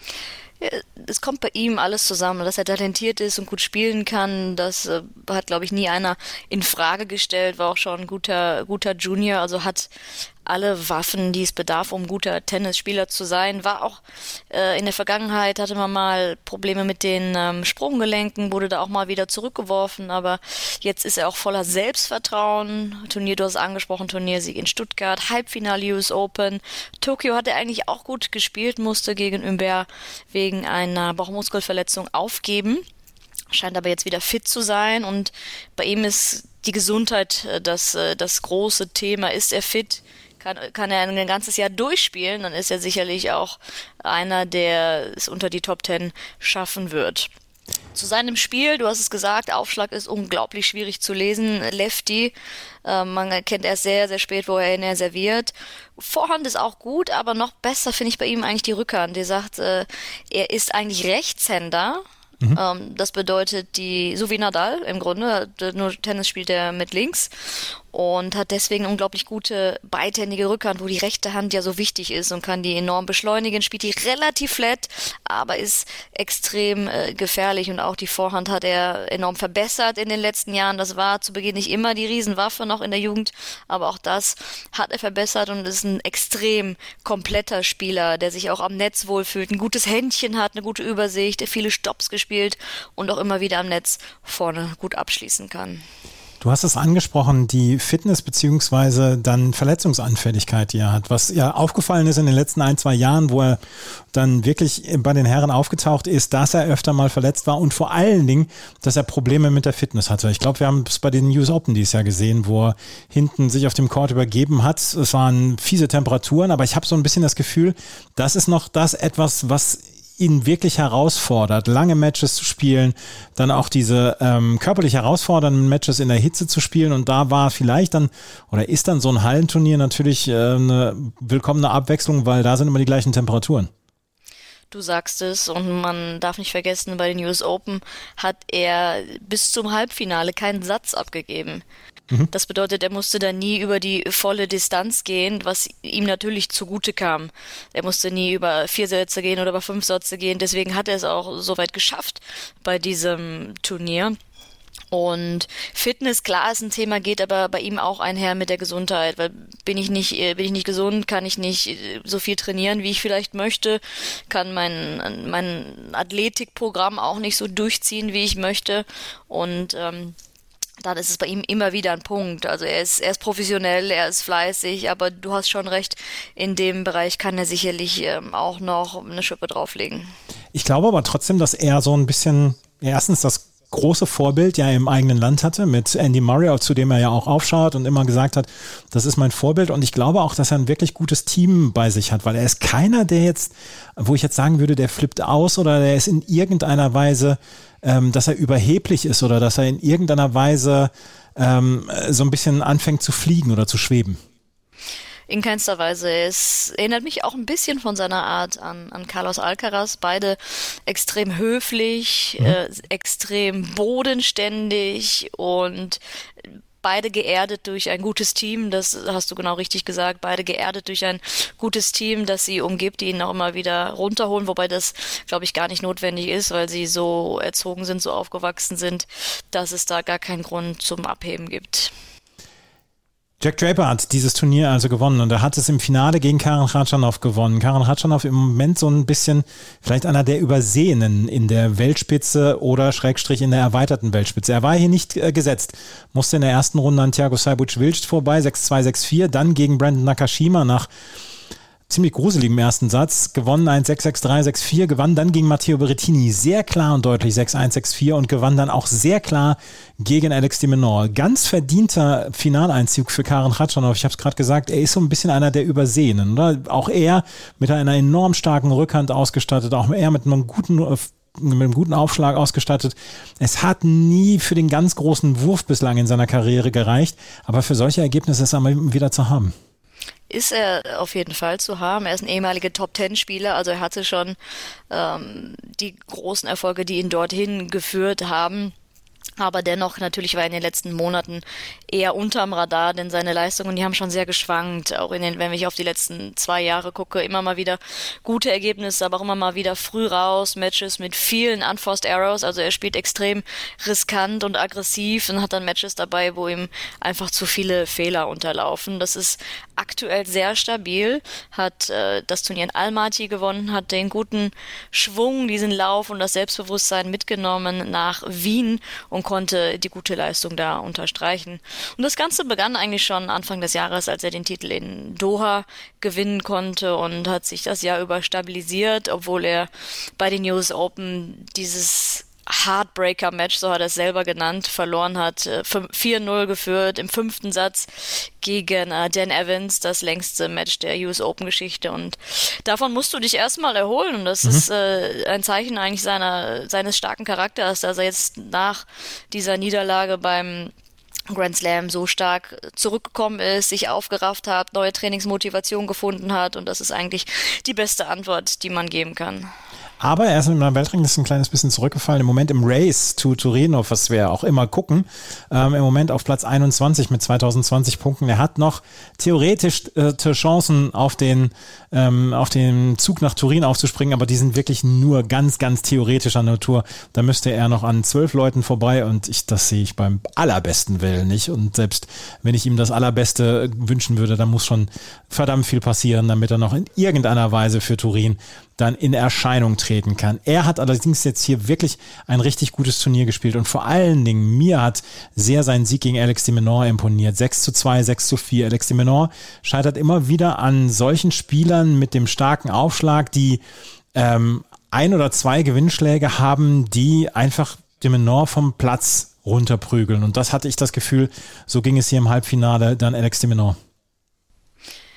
Es kommt bei ihm alles zusammen, dass er talentiert ist und gut spielen kann, das hat, glaube ich, nie einer in Frage gestellt, war auch schon ein guter Junior, also hat alle Waffen, die es bedarf, um guter Tennisspieler zu sein. War auch in der Vergangenheit, hatte man mal Probleme mit den Sprunggelenken, wurde da auch mal wieder zurückgeworfen, aber jetzt ist er auch voller Selbstvertrauen. Du hast angesprochen, Turniersieg in Stuttgart, Halbfinale US Open. Tokio hat er eigentlich auch gut gespielt, musste gegen Humbert wegen einer Bauchmuskelverletzung aufgeben. Scheint aber jetzt wieder fit zu sein und bei ihm ist die Gesundheit das große Thema. Ist er fit? Kann er ein ganzes Jahr durchspielen, dann ist er sicherlich auch einer, der es unter die Top 10 schaffen wird. Zu seinem Spiel, du hast es gesagt, Aufschlag ist unglaublich schwierig zu lesen. Lefty, man erkennt erst sehr, sehr spät, wohin er serviert. Vorhand ist auch gut, aber noch besser finde ich bei ihm eigentlich die Rückhand. Die sagt, er ist eigentlich Rechtshänder. Das bedeutet, so wie Nadal im Grunde, nur Tennis spielt er mit links und hat deswegen eine unglaublich gute beidhändige Rückhand, wo die rechte Hand ja so wichtig ist und kann die enorm beschleunigen, spielt die relativ flat, aber ist extrem gefährlich und auch die Vorhand hat er enorm verbessert in den letzten Jahren. Das war zu Beginn nicht immer die Riesenwaffe noch in der Jugend, aber auch das hat er verbessert und ist ein extrem kompletter Spieler, der sich auch am Netz wohlfühlt, ein gutes Händchen hat, eine gute Übersicht, viele Stops gespielt und auch immer wieder am Netz vorne gut abschließen kann. Du hast es angesprochen, die Fitness beziehungsweise dann Verletzungsanfälligkeit, die er hat. Was ja aufgefallen ist in den letzten 1-2 Jahren, wo er dann wirklich bei den Herren aufgetaucht ist, dass er öfter mal verletzt war und vor allen Dingen, dass er Probleme mit der Fitness hatte. Ich glaube, wir haben es bei den US Open dieses Jahr gesehen, wo er hinten sich auf dem Court übergeben hat. Es waren fiese Temperaturen, aber ich habe so ein bisschen das Gefühl, das ist noch das etwas, was ihn wirklich herausfordert, lange Matches zu spielen, dann auch diese körperlich herausfordernden Matches in der Hitze zu spielen und da war vielleicht dann, oder ist dann so ein Hallenturnier natürlich eine willkommene Abwechslung, weil da sind immer die gleichen Temperaturen. Du sagst es, und man darf nicht vergessen, bei den US Open hat er bis zum Halbfinale keinen Satz abgegeben. Das bedeutet, er musste da nie über die volle Distanz gehen, was ihm natürlich zugute kam. Er musste nie über 4 Sätze gehen oder über 5 Sätze gehen, deswegen hat er es auch so weit geschafft bei diesem Turnier. Und Fitness, klar, ist ein Thema, geht aber bei ihm auch einher mit der Gesundheit, weil bin ich nicht gesund, kann ich nicht so viel trainieren, wie ich vielleicht möchte, kann mein Athletikprogramm auch nicht so durchziehen, wie ich möchte, und dann ist es bei ihm immer wieder ein Punkt. Also er ist professionell, er ist fleißig, aber du hast schon recht, in dem Bereich kann er sicherlich auch noch eine Schippe drauflegen. Ich glaube aber trotzdem, dass er so ein bisschen, erstens das große Vorbild ja im eigenen Land hatte mit Andy Murray, zu dem er ja auch aufschaut und immer gesagt hat, das ist mein Vorbild, und ich glaube auch, dass er ein wirklich gutes Team bei sich hat, weil er ist keiner, der jetzt, wo ich jetzt sagen würde, der flippt aus oder der ist in irgendeiner Weise, dass er überheblich ist oder dass er in irgendeiner Weise so ein bisschen anfängt zu fliegen oder zu schweben. In keinster Weise. Es erinnert mich auch ein bisschen von seiner Art an Carlos Alcaraz. Beide extrem höflich, extrem bodenständig und beide geerdet durch ein gutes Team. Das hast du genau richtig gesagt. Beide geerdet durch ein gutes Team, das sie umgibt, die ihn auch immer wieder runterholen. Wobei das, glaube ich, gar nicht notwendig ist, weil sie so erzogen sind, so aufgewachsen sind, dass es da gar keinen Grund zum Abheben gibt. Jack Draper hat dieses Turnier also gewonnen, und er hat es im Finale gegen Karen Khachanov gewonnen. Karen Khachanov im Moment so ein bisschen vielleicht einer der Übersehenen in der Weltspitze oder Schrägstrich in der erweiterten Weltspitze. Er war hier nicht gesetzt, musste in der ersten Runde an Thiago Seibuc-Wildt vorbei, 6-2, 6-4, dann gegen Brandon Nakashima nach ziemlich gruseligem ersten Satz, gewonnen 1-6, 6-3, 6-4, gewann dann gegen Matteo Berrettini sehr klar und deutlich 6-1, 6-4 und gewann dann auch sehr klar gegen Alex de Minaur. Ganz verdienter Finaleinzug für Karen Khachanov. Ich habe es gerade gesagt, er ist so ein bisschen einer der Übersehenen, oder? Auch er mit einer enorm starken Rückhand ausgestattet, auch er mit einem guten Aufschlag ausgestattet. Es hat nie für den ganz großen Wurf bislang in seiner Karriere gereicht, aber für solche Ergebnisse ist er mal wieder zu haben. Ist er auf jeden Fall zu haben. Er ist ein ehemaliger Top-10-Spieler, also er hatte schon die großen Erfolge, die ihn dorthin geführt haben. Aber dennoch, natürlich war er in den letzten Monaten eher unterm Radar, denn seine Leistungen, die haben schon sehr geschwankt. Auch wenn ich auf die letzten 2 Jahre gucke, immer mal wieder gute Ergebnisse, aber auch immer mal wieder früh raus, Matches mit vielen Unforced Errors. Also er spielt extrem riskant und aggressiv und hat dann Matches dabei, wo ihm einfach zu viele Fehler unterlaufen. Das ist aktuell sehr stabil, hat das Turnier in Almaty gewonnen, hat den guten Schwung, diesen Lauf und das Selbstbewusstsein mitgenommen nach Wien und konnte die gute Leistung da unterstreichen. Und das Ganze begann eigentlich schon Anfang des Jahres, als er den Titel in Doha gewinnen konnte, und hat sich das Jahr über stabilisiert, obwohl er bei den US Open dieses Heartbreaker-Match, so hat er es selber genannt, verloren hat, 4-0 geführt im 5. Satz gegen Dan Evans, das längste Match der US Open-Geschichte, und davon musst du dich erstmal erholen, und das ist ein Zeichen eigentlich seines starken Charakters, dass er jetzt nach dieser Niederlage beim Grand Slam so stark zurückgekommen ist, sich aufgerafft hat, neue Trainingsmotivation gefunden hat, und das ist eigentlich die beste Antwort, die man geben kann. Aber er ist mit meinem Weltrangliste ein kleines bisschen zurückgefallen. Im Moment im Race to Torino, was wir auch immer gucken, im Moment auf Platz 21 mit 2020 Punkten. Er hat noch theoretisch Chancen auf den Zug nach Turin aufzuspringen, aber die sind wirklich nur ganz, ganz theoretischer Natur. Da müsste er noch an 12 Leuten vorbei, und das sehe ich beim allerbesten Willen nicht. Und selbst wenn ich ihm das Allerbeste wünschen würde, dann muss schon verdammt viel passieren, damit er noch in irgendeiner Weise für Turin dann in Erscheinung treten kann. Er hat allerdings jetzt hier wirklich ein richtig gutes Turnier gespielt, und vor allen Dingen mir hat sehr sein Sieg gegen Alex de Minaur imponiert. 6-2, 6-4. Alex de Minaur scheitert immer wieder an solchen Spielern mit dem starken Aufschlag, die 1 oder 2 Gewinnschläge haben, die einfach de Minaur vom Platz runterprügeln. Und das hatte ich das Gefühl, so ging es hier im Halbfinale dann Alex de Minaur.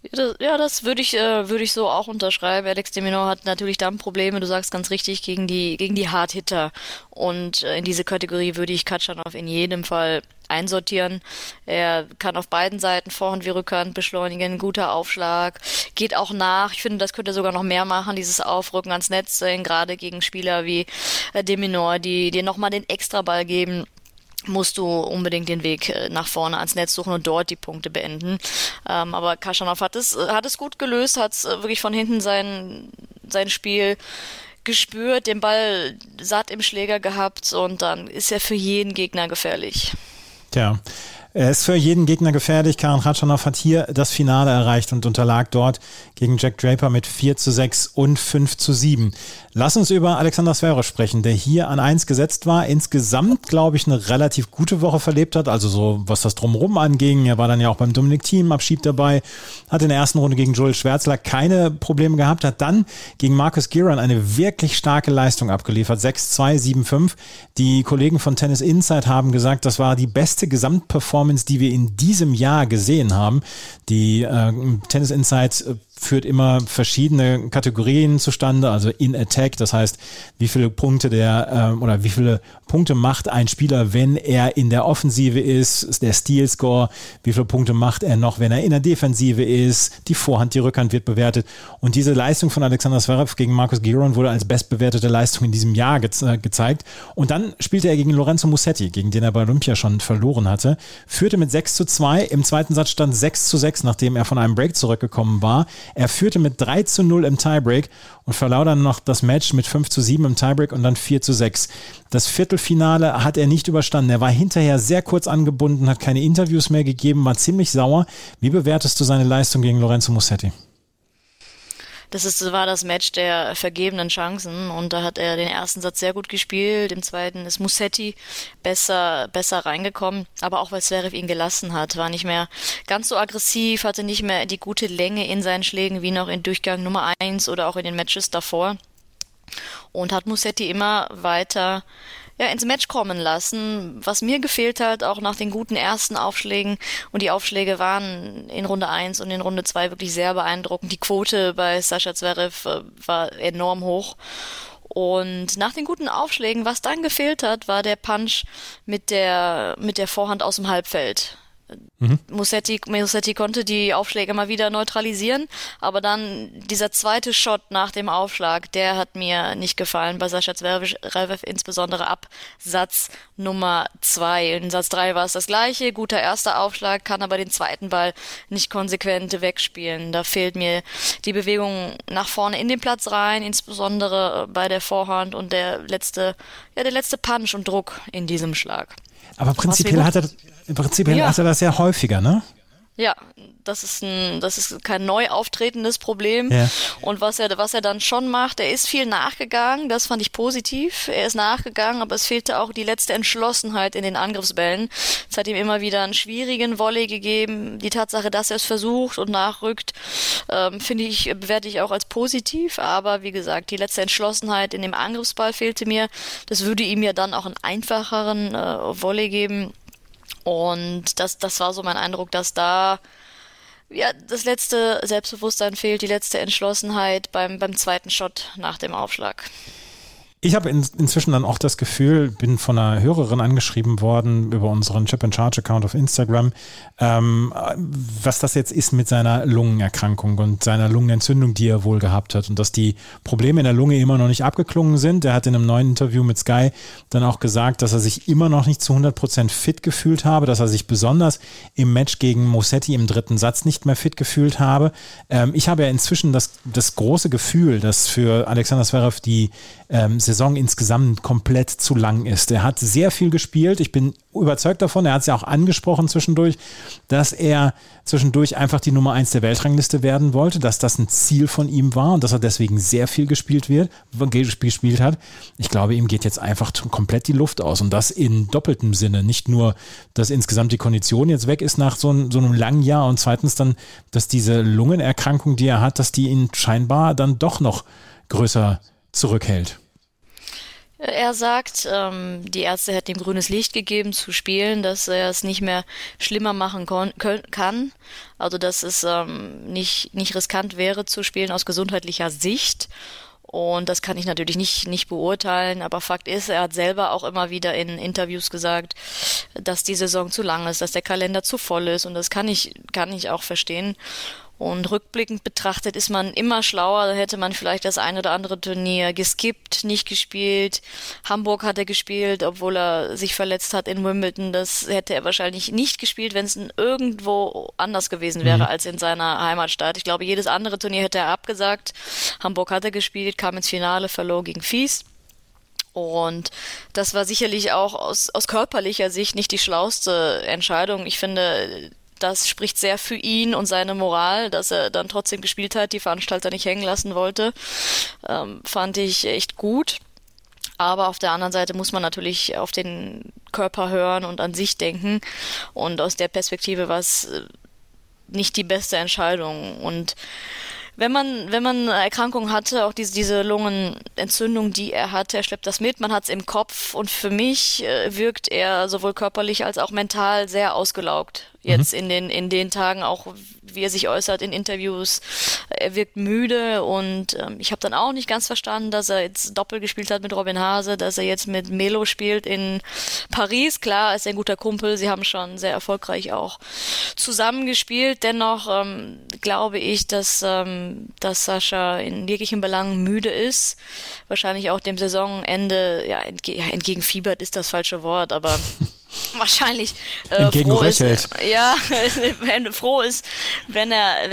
Das würde ich so auch unterschreiben. Alex de Minaur hat natürlich dann Probleme, du sagst ganz richtig, gegen die Hardhitter. Und in diese Kategorie würde ich Khachanov in jedem Fall einsortieren. Er kann auf beiden Seiten Vorhand wie Rückhand beschleunigen, guter Aufschlag, geht auch nach. Ich finde, das könnte er sogar noch mehr machen, dieses Aufrücken ans Netz, gerade gegen Spieler wie de Minaur, die dir nochmal den Extraball geben. Musst du unbedingt den Weg nach vorne ans Netz suchen und dort die Punkte beenden. Aber Khachanov hat es gut gelöst, hat wirklich von hinten sein Spiel gespürt, den Ball satt im Schläger gehabt und dann ist er für jeden Gegner gefährlich. Tja, er ist für jeden Gegner gefährlich. Karen Khachanov hat hier das Finale erreicht und unterlag dort gegen Jack Draper mit 4:6 und 5:7. Lass uns über Alexander Zverev sprechen, der hier an 1 gesetzt war. Insgesamt, glaube ich, eine relativ gute Woche verlebt hat. Also so, was das Drumherum anging. Er war dann ja auch beim Dominic Thiem Abschied dabei. Hat in der ersten Runde gegen Joel Schwärzler keine Probleme gehabt. Hat dann gegen Marcus Giron eine wirklich starke Leistung abgeliefert. 6:2, 7:5. Die Kollegen von Tennis Insight haben gesagt, das war die beste Gesamtperformance, die wir in diesem Jahr gesehen haben. Die Tennis Insight führt immer verschiedene Kategorien zustande, also in Attack, das heißt, wie viele Punkte wie viele Punkte macht ein Spieler, wenn er in der Offensive ist, der Steal Score, wie viele Punkte macht er noch, wenn er in der Defensive ist, die Vorhand, die Rückhand wird bewertet und diese Leistung von Alexander Zverev gegen Marcus Giron wurde als bestbewertete Leistung in diesem Jahr gezeigt und dann spielte er gegen Lorenzo Musetti, gegen den er bei Olympia schon verloren hatte, führte mit 6:2, im zweiten Satz stand 6:6, nachdem er von einem Break zurückgekommen war. Er führte mit 3:0 im Tiebreak und verlor dann noch das Match mit 5:7 im Tiebreak und dann 4:6. Das Viertelfinale hat er nicht überstanden. Er war hinterher sehr kurz angebunden, hat keine Interviews mehr gegeben, war ziemlich sauer. Wie bewertest du seine Leistung gegen Lorenzo Musetti? War das Match der vergebenen Chancen und da hat er den ersten Satz sehr gut gespielt, im zweiten ist Musetti besser reingekommen, aber auch weil Zverev ihn gelassen hat, war nicht mehr ganz so aggressiv, hatte nicht mehr die gute Länge in seinen Schlägen wie noch in Durchgang Nummer 1 oder auch in den Matches davor und hat Musetti immer weiter ins Match kommen lassen. Was mir gefehlt hat, auch nach den guten ersten Aufschlägen, und die Aufschläge waren in Runde 1 und in Runde 2 wirklich sehr beeindruckend. Die Quote bei Sascha Zverev war enorm hoch. Und nach den guten Aufschlägen, was dann gefehlt hat, war der Punch mit der Vorhand aus dem Halbfeld. Musetti konnte die Aufschläge mal wieder neutralisieren, aber dann dieser zweite Shot nach dem Aufschlag, der hat mir nicht gefallen bei Sascha Zverev, insbesondere ab Satz Nummer 2. In Satz 3 war es das gleiche, guter erster Aufschlag, kann aber den zweiten Ball nicht konsequent wegspielen. Da fehlt mir die Bewegung nach vorne in den Platz rein, insbesondere bei der Vorhand und der letzte Punch und Druck in diesem Schlag. Aber prinzipiell hat er das ja häufiger, ne? Ja, das ist kein neu auftretendes Problem. Ja. Und was er dann schon macht, er ist viel nachgegangen, das fand ich positiv. Er ist nachgegangen, aber es fehlte auch die letzte Entschlossenheit in den Angriffsbällen. Es hat ihm immer wieder einen schwierigen Volley gegeben. Die Tatsache, dass er es versucht und nachrückt, bewerte ich auch als positiv. Aber wie gesagt, die letzte Entschlossenheit in dem Angriffsball fehlte mir. Das würde ihm ja dann auch einen einfacheren Volley geben. Und das war so mein Eindruck, dass da das letzte Selbstbewusstsein fehlt, die letzte Entschlossenheit beim zweiten Shot nach dem Aufschlag. Ich habe inzwischen dann auch das Gefühl, bin von einer Hörerin angeschrieben worden über unseren Chip and Charge Account auf Instagram, was das jetzt ist mit seiner Lungenerkrankung und seiner Lungenentzündung, die er wohl gehabt hat und dass die Probleme in der Lunge immer noch nicht abgeklungen sind. Er hat in einem neuen Interview mit Sky dann auch gesagt, dass er sich immer noch nicht zu 100% fit gefühlt habe, dass er sich besonders im Match gegen Musetti im dritten Satz nicht mehr fit gefühlt habe. Ich habe ja inzwischen das große Gefühl, dass für Alexander Zverev die Saison insgesamt komplett zu lang ist. Er hat sehr viel gespielt. Ich bin überzeugt davon, er hat es ja auch angesprochen zwischendurch, dass er zwischendurch einfach die Nummer 1 der Weltrangliste werden wollte, dass das ein Ziel von ihm war und dass er deswegen sehr viel gespielt hat. Ich glaube, ihm geht jetzt einfach komplett die Luft aus und das in doppeltem Sinne. Nicht nur, dass insgesamt die Kondition jetzt weg ist nach so einem langen Jahr und zweitens dann, dass diese Lungenerkrankung, die er hat, dass die ihn scheinbar dann doch noch größer zurückhält. Er sagt, die Ärzte hätten ihm grünes Licht gegeben zu spielen, dass er es nicht mehr schlimmer machen kann. Also dass es nicht riskant wäre zu spielen aus gesundheitlicher Sicht. Und das kann ich natürlich nicht beurteilen, aber Fakt ist, er hat selber auch immer wieder in Interviews gesagt, dass die Saison zu lang ist, dass der Kalender zu voll ist, und das kann ich auch verstehen. Und rückblickend betrachtet ist man immer schlauer, da hätte man vielleicht das ein oder andere Turnier geskippt, nicht gespielt. Hamburg hat er gespielt, obwohl er sich verletzt hat in Wimbledon. Das hätte er wahrscheinlich nicht gespielt, wenn es irgendwo anders gewesen wäre als in seiner Heimatstadt. Ich glaube, jedes andere Turnier hätte er abgesagt. Hamburg hat er gespielt, kam ins Finale, verlor gegen Fies. Und das war sicherlich auch aus körperlicher Sicht nicht die schlauste Entscheidung. Ich finde, das spricht sehr für ihn und seine Moral, dass er dann trotzdem gespielt hat, die Veranstalter nicht hängen lassen wollte. Fand ich echt gut. Aber auf der anderen Seite muss man natürlich auf den Körper hören und an sich denken. Und aus der Perspektive war es nicht die beste Entscheidung. Und wenn man eine Erkrankung hatte, auch diese Lungenentzündung, die er hatte, er schleppt das mit, man hat es im Kopf, und für mich wirkt er sowohl körperlich als auch mental sehr ausgelaugt. Jetzt in den Tagen, auch wie er sich äußert in Interviews, er wirkt müde, und ich habe dann auch nicht ganz verstanden, dass er jetzt Doppel gespielt hat mit Robin Haase, dass er jetzt mit Melo spielt in Paris. Klar, ist ein guter Kumpel, sie haben schon sehr erfolgreich auch zusammengespielt. Dennoch glaube ich, dass Sascha in jeglichen Belangen müde ist, wahrscheinlich auch dem Saisonende entgegenfiebert ist das falsche Wort, aber wahrscheinlich froh ist, wenn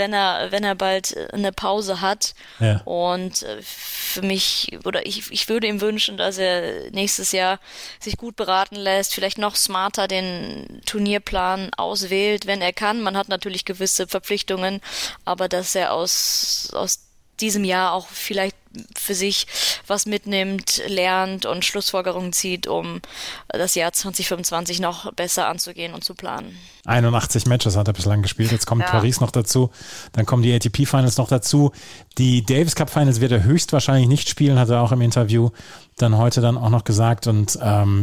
er bald eine Pause hat. Ja. Und für mich, oder ich würde ihm wünschen, dass er nächstes Jahr sich gut beraten lässt, vielleicht noch smarter den Turnierplan auswählt, wenn er kann. Man hat natürlich gewisse Verpflichtungen, aber dass er aus diesem Jahr auch vielleicht für sich was mitnimmt, lernt und Schlussfolgerungen zieht, um das Jahr 2025 noch besser anzugehen und zu planen. 81 Matches hat er bislang gespielt, jetzt kommt Paris noch dazu, dann kommen die ATP-Finals noch dazu. Die Davis Cup-Finals wird er höchstwahrscheinlich nicht spielen, hat er auch im Interview dann heute dann auch noch gesagt, und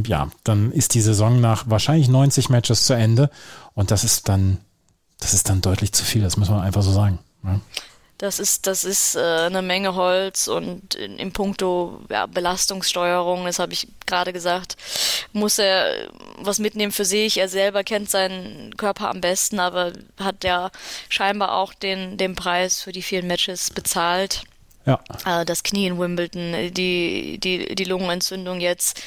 dann ist die Saison nach wahrscheinlich 90 Matches zu Ende, und das ist dann deutlich zu viel, das muss man einfach so sagen. Ja. Das ist eine Menge Holz, und in puncto Belastungssteuerung, das habe ich gerade gesagt, muss er was mitnehmen für sich. Er selber kennt seinen Körper am besten, aber hat ja scheinbar auch den Preis für die vielen Matches bezahlt. Ja. Das Knie in Wimbledon, die Lungenentzündung jetzt,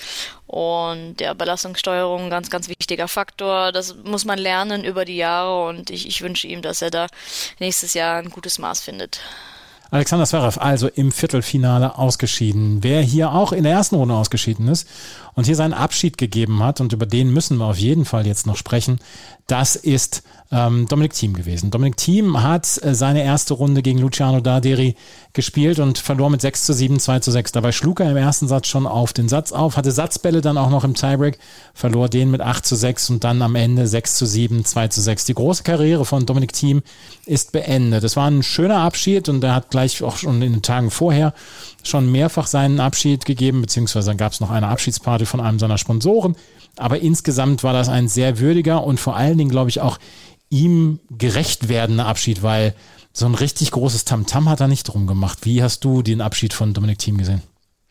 und Belastungssteuerung, ganz, ganz wichtiger Faktor. Das muss man lernen über die Jahre, und ich wünsche ihm, dass er da nächstes Jahr ein gutes Maß findet. Alexander Zverev also im Viertelfinale ausgeschieden. Wer hier auch in der ersten Runde ausgeschieden ist und hier seinen Abschied gegeben hat, und über den müssen wir auf jeden Fall jetzt noch sprechen, das ist Dominic Thiem gewesen. Dominic Thiem hat seine erste Runde gegen Luciano Darderi gespielt und verlor mit 6:7, 2:6. Dabei schlug er im ersten Satz schon auf den Satz auf, hatte Satzbälle dann auch noch im Tiebreak, verlor den mit 8:6 und dann am Ende 6:7, 2:6. Die große Karriere von Dominic Thiem ist beendet. Es war ein schöner Abschied, und er hat gleich auch schon in den Tagen vorher schon mehrfach seinen Abschied gegeben, beziehungsweise dann gab es noch eine Abschiedsparty von einem seiner Sponsoren. Aber insgesamt war das ein sehr würdiger und vor allen Dingen, glaube ich, auch ihm gerecht werdender Abschied, weil so ein richtig großes Tamtam hat er nicht drum gemacht. Wie hast du den Abschied von Dominic Thiem gesehen?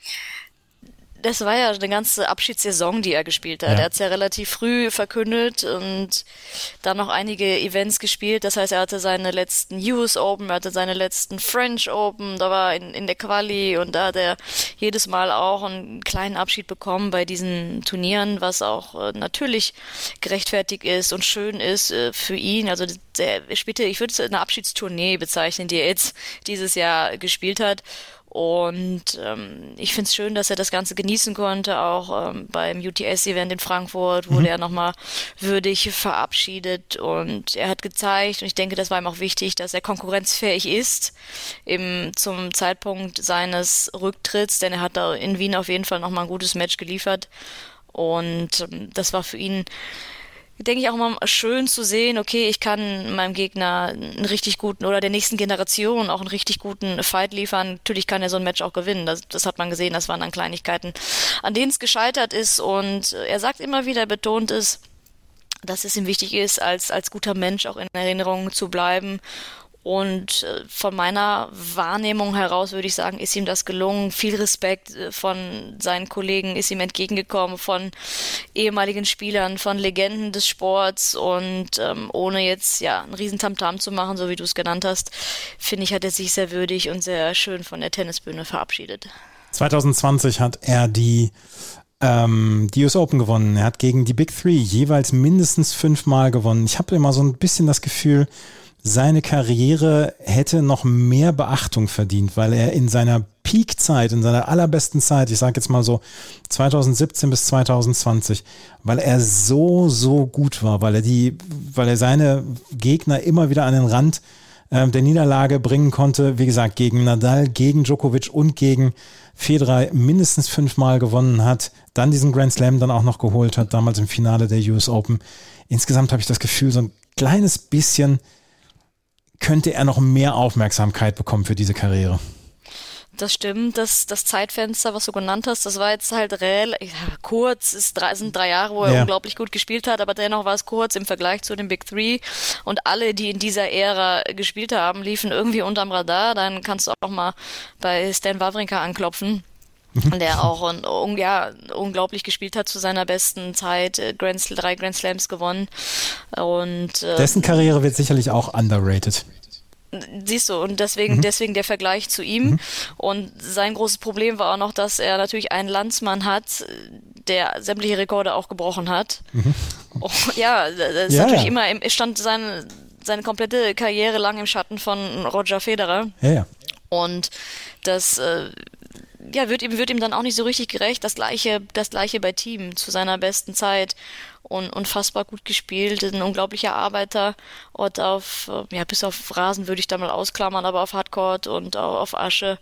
Das war ja eine ganze Abschiedssaison, die er gespielt hat. Ja. Er hat es ja relativ früh verkündet und dann noch einige Events gespielt. Das heißt, er hatte seine letzten US Open, er hatte seine letzten French Open, da war in der Quali, und da hat er jedes Mal auch einen kleinen Abschied bekommen bei diesen Turnieren, was auch natürlich gerechtfertigt ist und schön ist für ihn. Also ich würde es eine Abschiedstournee bezeichnen, die er jetzt dieses Jahr gespielt hat. Und ich finde es schön, dass er das Ganze genießen konnte, auch beim UTS-Event in Frankfurt wurde er nochmal würdig verabschiedet, und er hat gezeigt, und ich denke, das war ihm auch wichtig, dass er konkurrenzfähig ist zum Zeitpunkt seines Rücktritts, denn er hat da in Wien auf jeden Fall nochmal ein gutes Match geliefert, und das war für ihn denke ich auch immer schön zu sehen, okay, ich kann meinem Gegner einen richtig guten oder der nächsten Generation auch einen richtig guten Fight liefern. Natürlich kann er so ein Match auch gewinnen. Das hat man gesehen, das waren dann Kleinigkeiten, an denen es gescheitert ist. Und er sagt immer wieder, betont es, dass es ihm wichtig ist, als guter Mensch auch in Erinnerung zu bleiben. Und von meiner Wahrnehmung heraus würde ich sagen, ist ihm das gelungen. Viel Respekt von seinen Kollegen ist ihm entgegengekommen, von ehemaligen Spielern, von Legenden des Sports. Und ohne jetzt einen riesen Tamtam zu machen, so wie du es genannt hast, finde ich, hat er sich sehr würdig und sehr schön von der Tennisbühne verabschiedet. 2020 hat er die US Open gewonnen. Er hat gegen die Big Three jeweils mindestens 5-mal gewonnen. Ich habe immer so ein bisschen das Gefühl, seine Karriere hätte noch mehr Beachtung verdient, weil er in seiner Peak-Zeit, in seiner allerbesten Zeit, ich sage jetzt mal so 2017 bis 2020, weil er so gut war, weil er seine Gegner immer wieder an den Rand der Niederlage bringen konnte. Wie gesagt, gegen Nadal, gegen Djokovic und gegen Federer mindestens 5-mal gewonnen hat, dann diesen Grand Slam dann auch noch geholt hat, damals im Finale der US Open. Insgesamt habe ich das Gefühl, so ein kleines bisschen könnte er noch mehr Aufmerksamkeit bekommen für diese Karriere. Das stimmt, das Zeitfenster, was du genannt hast, das war jetzt halt kurz, sind 3 Jahre, wo er unglaublich gut gespielt hat, aber dennoch war es kurz im Vergleich zu den Big Three und alle, die in dieser Ära gespielt haben, liefen irgendwie unterm Radar. Dann kannst du auch mal bei Stan Wawrinka anklopfen, der auch unglaublich gespielt hat zu seiner besten Zeit, 3 Grand Slams gewonnen. Und dessen Karriere wird sicherlich auch underrated. Siehst du, und deswegen der Vergleich zu ihm. Und sein großes Problem war auch noch, dass er natürlich einen Landsmann hat, der sämtliche Rekorde auch gebrochen hat. Oh, das ist natürlich immer, stand seine komplette Karriere lang im Schatten von Roger Federer. Ja. Und das wird ihm dann auch nicht so richtig gerecht. Das Gleiche bei Thiem zu seiner besten Zeit. Und unfassbar gut gespielt, ein unglaublicher Arbeiter und bis auf Rasen würde ich da mal ausklammern, aber auf Hardcourt und auch auf Asche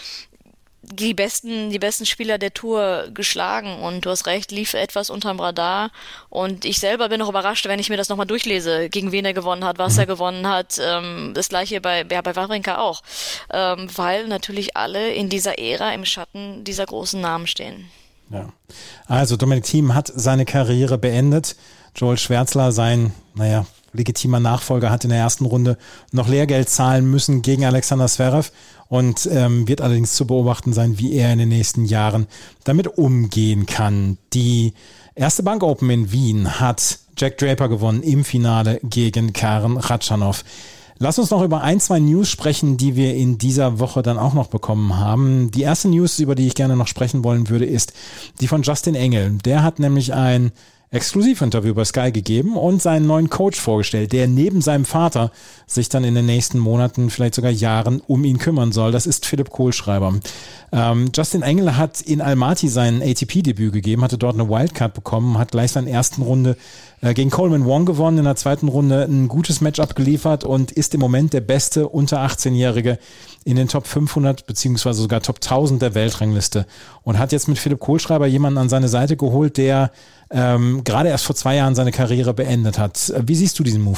die besten Spieler der Tour geschlagen und du hast recht, lief etwas unterm Radar und ich selber bin noch überrascht, wenn ich mir das nochmal durchlese, gegen wen er gewonnen hat, was er gewonnen hat, das gleiche bei Wawrinka auch, weil natürlich alle in dieser Ära im Schatten dieser großen Namen stehen. Ja. Also Dominic Thiem hat seine Karriere beendet. Joel Schwärzler, sein, legitimer Nachfolger, hat in der ersten Runde noch Lehrgeld zahlen müssen gegen Alexander Zverev und wird allerdings zu beobachten sein, wie er in den nächsten Jahren damit umgehen kann. Die erste Bank Open in Wien hat Jack Draper gewonnen im Finale gegen Karen Khachanov. Lass uns noch über 1, 2 News sprechen, die wir in dieser Woche dann auch noch bekommen haben. Die erste News, über die ich gerne noch sprechen wollen würde, ist die von Justin Engel. Der hat nämlich ein Exklusivinterview bei Sky gegeben und seinen neuen Coach vorgestellt, der neben seinem Vater sich dann in den nächsten Monaten, vielleicht sogar Jahren um ihn kümmern soll. Das ist Philipp Kohlschreiber. Justin Engel hat in Almaty sein ATP-Debüt gegeben, hatte dort eine Wildcard bekommen, hat gleich seine ersten Runde gegen Coleman Wong gewonnen, in der zweiten Runde ein gutes Match abgeliefert und ist im Moment der beste unter 18-Jährige in den Top 500 beziehungsweise sogar Top 1000 der Weltrangliste und hat jetzt mit Philipp Kohlschreiber jemanden an seine Seite geholt, der gerade erst vor 2 Jahren seine Karriere beendet hat. Wie siehst du diesen Move?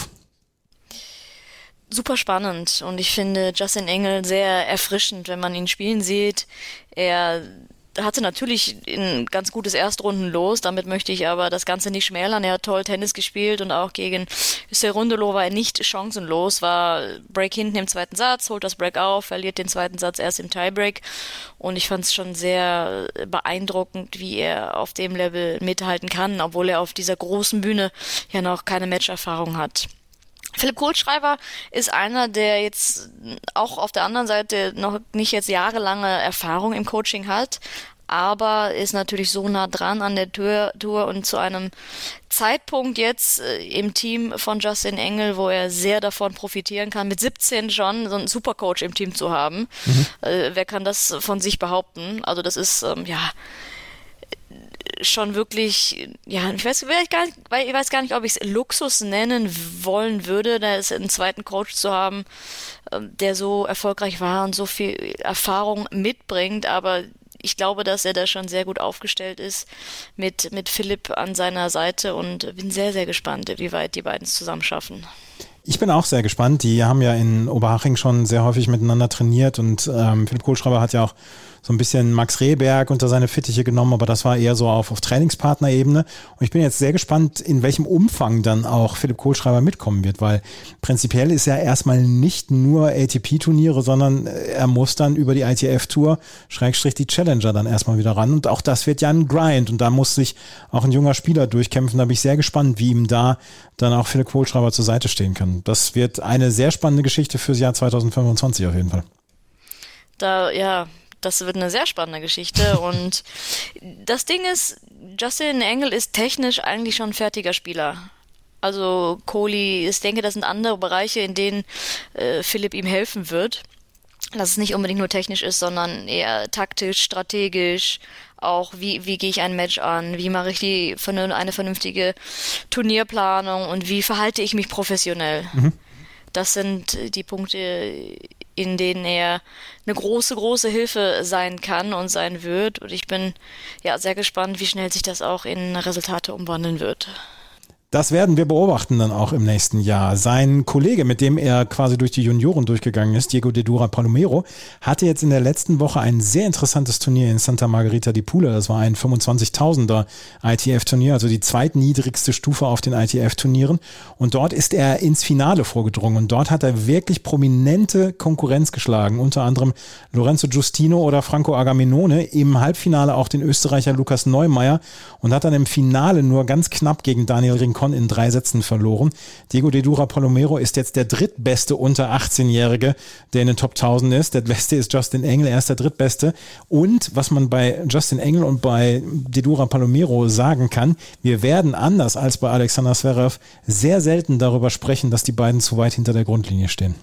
Super spannend und ich finde Justin Engel sehr erfrischend, wenn man ihn spielen sieht. Er hatte natürlich ein ganz gutes Erstrundenlos, damit möchte ich aber das Ganze nicht schmälern. Er hat toll Tennis gespielt und auch gegen Cerundolo war er nicht chancenlos, war Break hinten im zweiten Satz, holt das Break auf, verliert den zweiten Satz erst im Tiebreak und ich fand es schon sehr beeindruckend, wie er auf dem Level mithalten kann, obwohl er auf dieser großen Bühne ja noch keine Matcherfahrung hat. Philipp Kohlschreiber ist einer, der jetzt auch auf der anderen Seite noch nicht jetzt jahrelange Erfahrung im Coaching hat, aber ist natürlich so nah dran an der Tour und zu einem Zeitpunkt jetzt im Team von Justin Engel, wo er sehr davon profitieren kann, mit 17 schon so einen Supercoach im Team zu haben. Wer kann das von sich behaupten? Also das ist, schon wirklich, ich weiß gar nicht, ob ich es Luxus nennen wollen würde, da ist einen zweiten Coach zu haben, der so erfolgreich war und so viel Erfahrung mitbringt, aber ich glaube, dass er da schon sehr gut aufgestellt ist mit Philipp an seiner Seite und bin sehr, sehr gespannt, wie weit die beiden es zusammen schaffen. Ich bin auch sehr gespannt. Die haben ja in Oberhaching schon sehr häufig miteinander trainiert und Philipp Kohlschreiber hat ja auch so ein bisschen Max Rehberg unter seine Fittiche genommen, aber das war eher so auf Trainingspartnerebene. Und ich bin jetzt sehr gespannt, in welchem Umfang dann auch Philipp Kohlschreiber mitkommen wird, weil prinzipiell ist ja erstmal nicht nur ATP-Turniere, sondern er muss dann über die ITF-Tour, / die Challenger dann erstmal wieder ran. Und auch das wird ja ein Grind und da muss sich auch ein junger Spieler durchkämpfen. Da bin ich sehr gespannt, wie ihm da dann auch Philipp Kohlschreiber zur Seite stehen kann. Das wird eine sehr spannende Geschichte fürs Jahr 2025 auf jeden Fall. Das wird eine sehr spannende Geschichte und das Ding ist, Justin Engel ist technisch eigentlich schon ein fertiger Spieler. Also Kohli, ich denke, das sind andere Bereiche, in denen Philipp ihm helfen wird. Dass es nicht unbedingt nur technisch ist, sondern eher taktisch, strategisch, auch wie gehe ich ein Match an, wie mache ich eine vernünftige Turnierplanung und wie verhalte ich mich professionell. Mhm. Das sind die Punkte, in denen er eine große, große Hilfe sein kann und sein wird. Und ich bin sehr gespannt, wie schnell sich das auch in Resultate umwandeln wird. Das werden wir beobachten dann auch im nächsten Jahr. Sein Kollege, mit dem er quasi durch die Junioren durchgegangen ist, Diego de Dura Palomero, hatte jetzt in der letzten Woche ein sehr interessantes Turnier in Santa Margherita di Pula. Das war ein 25.000er ITF-Turnier, also die zweitniedrigste Stufe auf den ITF-Turnieren. Und dort ist er ins Finale vorgedrungen. Und dort hat er wirklich prominente Konkurrenz geschlagen, unter anderem Lorenzo Giustino oder Franco Agamenone, im Halbfinale auch den Österreicher Lukas Neumeier und hat dann im Finale nur ganz knapp gegen Daniel Rincon in 3 Sätzen verloren. Diego de Dura Palomero ist jetzt der drittbeste unter 18-Jährige, der in den Top 1000 ist. Der beste ist Justin Engel, er ist der drittbeste. Und was man bei Justin Engel und bei de Dura Palomero sagen kann, wir werden anders als bei Alexander Zverev sehr selten darüber sprechen, dass die beiden zu weit hinter der Grundlinie stehen.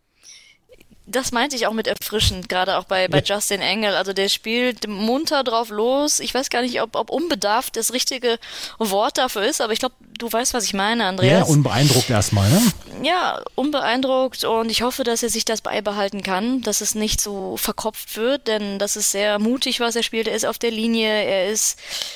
Das meinte ich auch mit erfrischend, gerade auch bei Justin Engel. Also der spielt munter drauf los. Ich weiß gar nicht, ob unbedarft das richtige Wort dafür ist, aber ich glaube, du weißt, was ich meine, Andreas. Ja, unbeeindruckt erstmal, ne? Ja, unbeeindruckt und ich hoffe, dass er sich das beibehalten kann, dass es nicht so verkopft wird, denn das ist sehr mutig, was er spielt. Er ist auf der Linie, er ist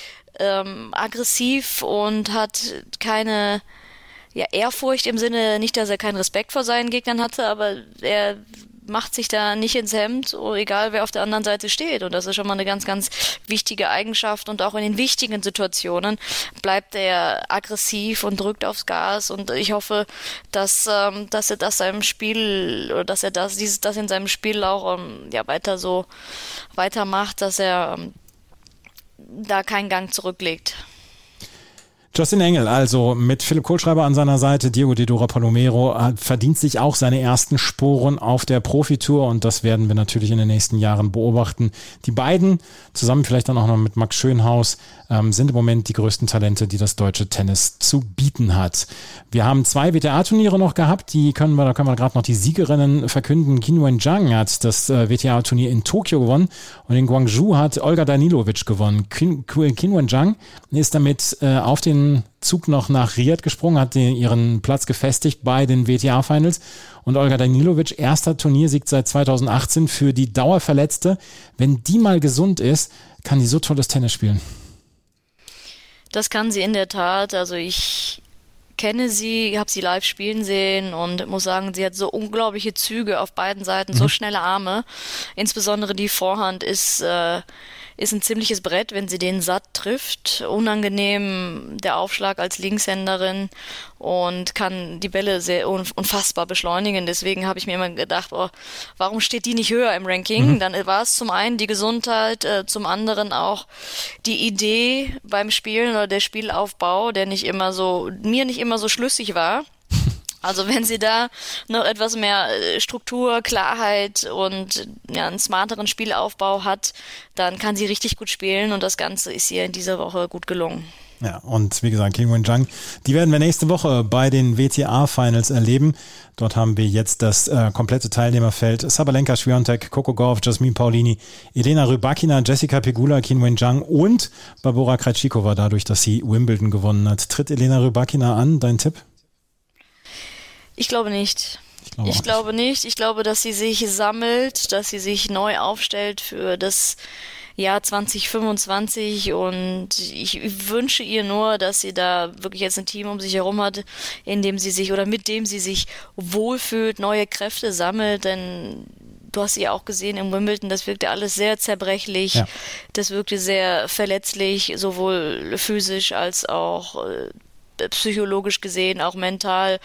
aggressiv und hat keine Ehrfurcht im Sinne, nicht, dass er keinen Respekt vor seinen Gegnern hatte, aber er macht sich da nicht ins Hemd, egal wer auf der anderen Seite steht. Und das ist schon mal eine ganz, ganz wichtige Eigenschaft. Und auch in den wichtigen Situationen bleibt er aggressiv und drückt aufs Gas. Und ich hoffe, dass er das seinem Spiel, oder dass er das in seinem Spiel auch weitermacht, dass er da keinen Gang zurücklegt. Justin Engel, also mit Philipp Kohlschreiber an seiner Seite, Diego de Dura Palomero, verdient sich auch seine ersten Sporen auf der Profitour und das werden wir natürlich in den nächsten Jahren beobachten. Die beiden, zusammen vielleicht dann auch noch mit Max Schönhaus, sind im Moment die größten Talente, die das deutsche Tennis zu bieten hat. Wir haben 2 WTA-Turniere noch gehabt, da können wir gerade noch die Siegerinnen verkünden. Qinwen Zhang hat das WTA-Turnier in Tokio gewonnen und in Guangzhou hat Olga Danilovic gewonnen. Qinwen Zhang ist damit auf den Zug noch nach Riyadh gesprungen, hat ihren Platz gefestigt bei den WTA-Finals und Olga Danilovic, erster Turniersieg seit 2018 für die Dauerverletzte. Wenn die mal gesund ist, kann die so tolles Tennis spielen. Das kann sie in der Tat. Also ich kenne sie, habe sie live spielen sehen und muss sagen, sie hat so unglaubliche Züge auf beiden Seiten, so schnelle Arme. Insbesondere die Vorhand ist ein ziemliches Brett, wenn sie den satt trifft. Unangenehm der Aufschlag als Linkshänderin und kann die Bälle sehr unfassbar beschleunigen. Deswegen habe ich mir immer gedacht, warum steht die nicht höher im Ranking? Dann war es zum einen die Gesundheit, zum anderen auch die Idee beim Spielen oder der Spielaufbau, der mir nicht immer so schlüssig war. Also wenn sie da noch etwas mehr Struktur, Klarheit und einen smarteren Spielaufbau hat, dann kann sie richtig gut spielen und das Ganze ist ihr in dieser Woche gut gelungen. Ja, und wie gesagt, Qinwen Zhang, die werden wir nächste Woche bei den WTA-Finals erleben. Dort haben wir jetzt das komplette Teilnehmerfeld. Sabalenka, Swiatek, Coco Gauff, Jasmine Paolini, Elena Rybakina, Jessica Pegula, Qinwen Zhang und Barbora Krejcikova dadurch, dass sie Wimbledon gewonnen hat. Tritt Elena Rybakina an? Dein Tipp? Ich glaube nicht. Ich glaube nicht. Ich glaube, dass sie sich sammelt, dass sie sich neu aufstellt für das Jahr 2025 und ich wünsche ihr nur, dass sie da wirklich jetzt ein Team um sich herum hat, mit dem sie sich wohlfühlt, neue Kräfte sammelt, denn du hast ja auch gesehen im Wimbledon, das wirkte alles sehr zerbrechlich, ja. Das wirkte sehr verletzlich, sowohl physisch als auch psychologisch gesehen, auch mental.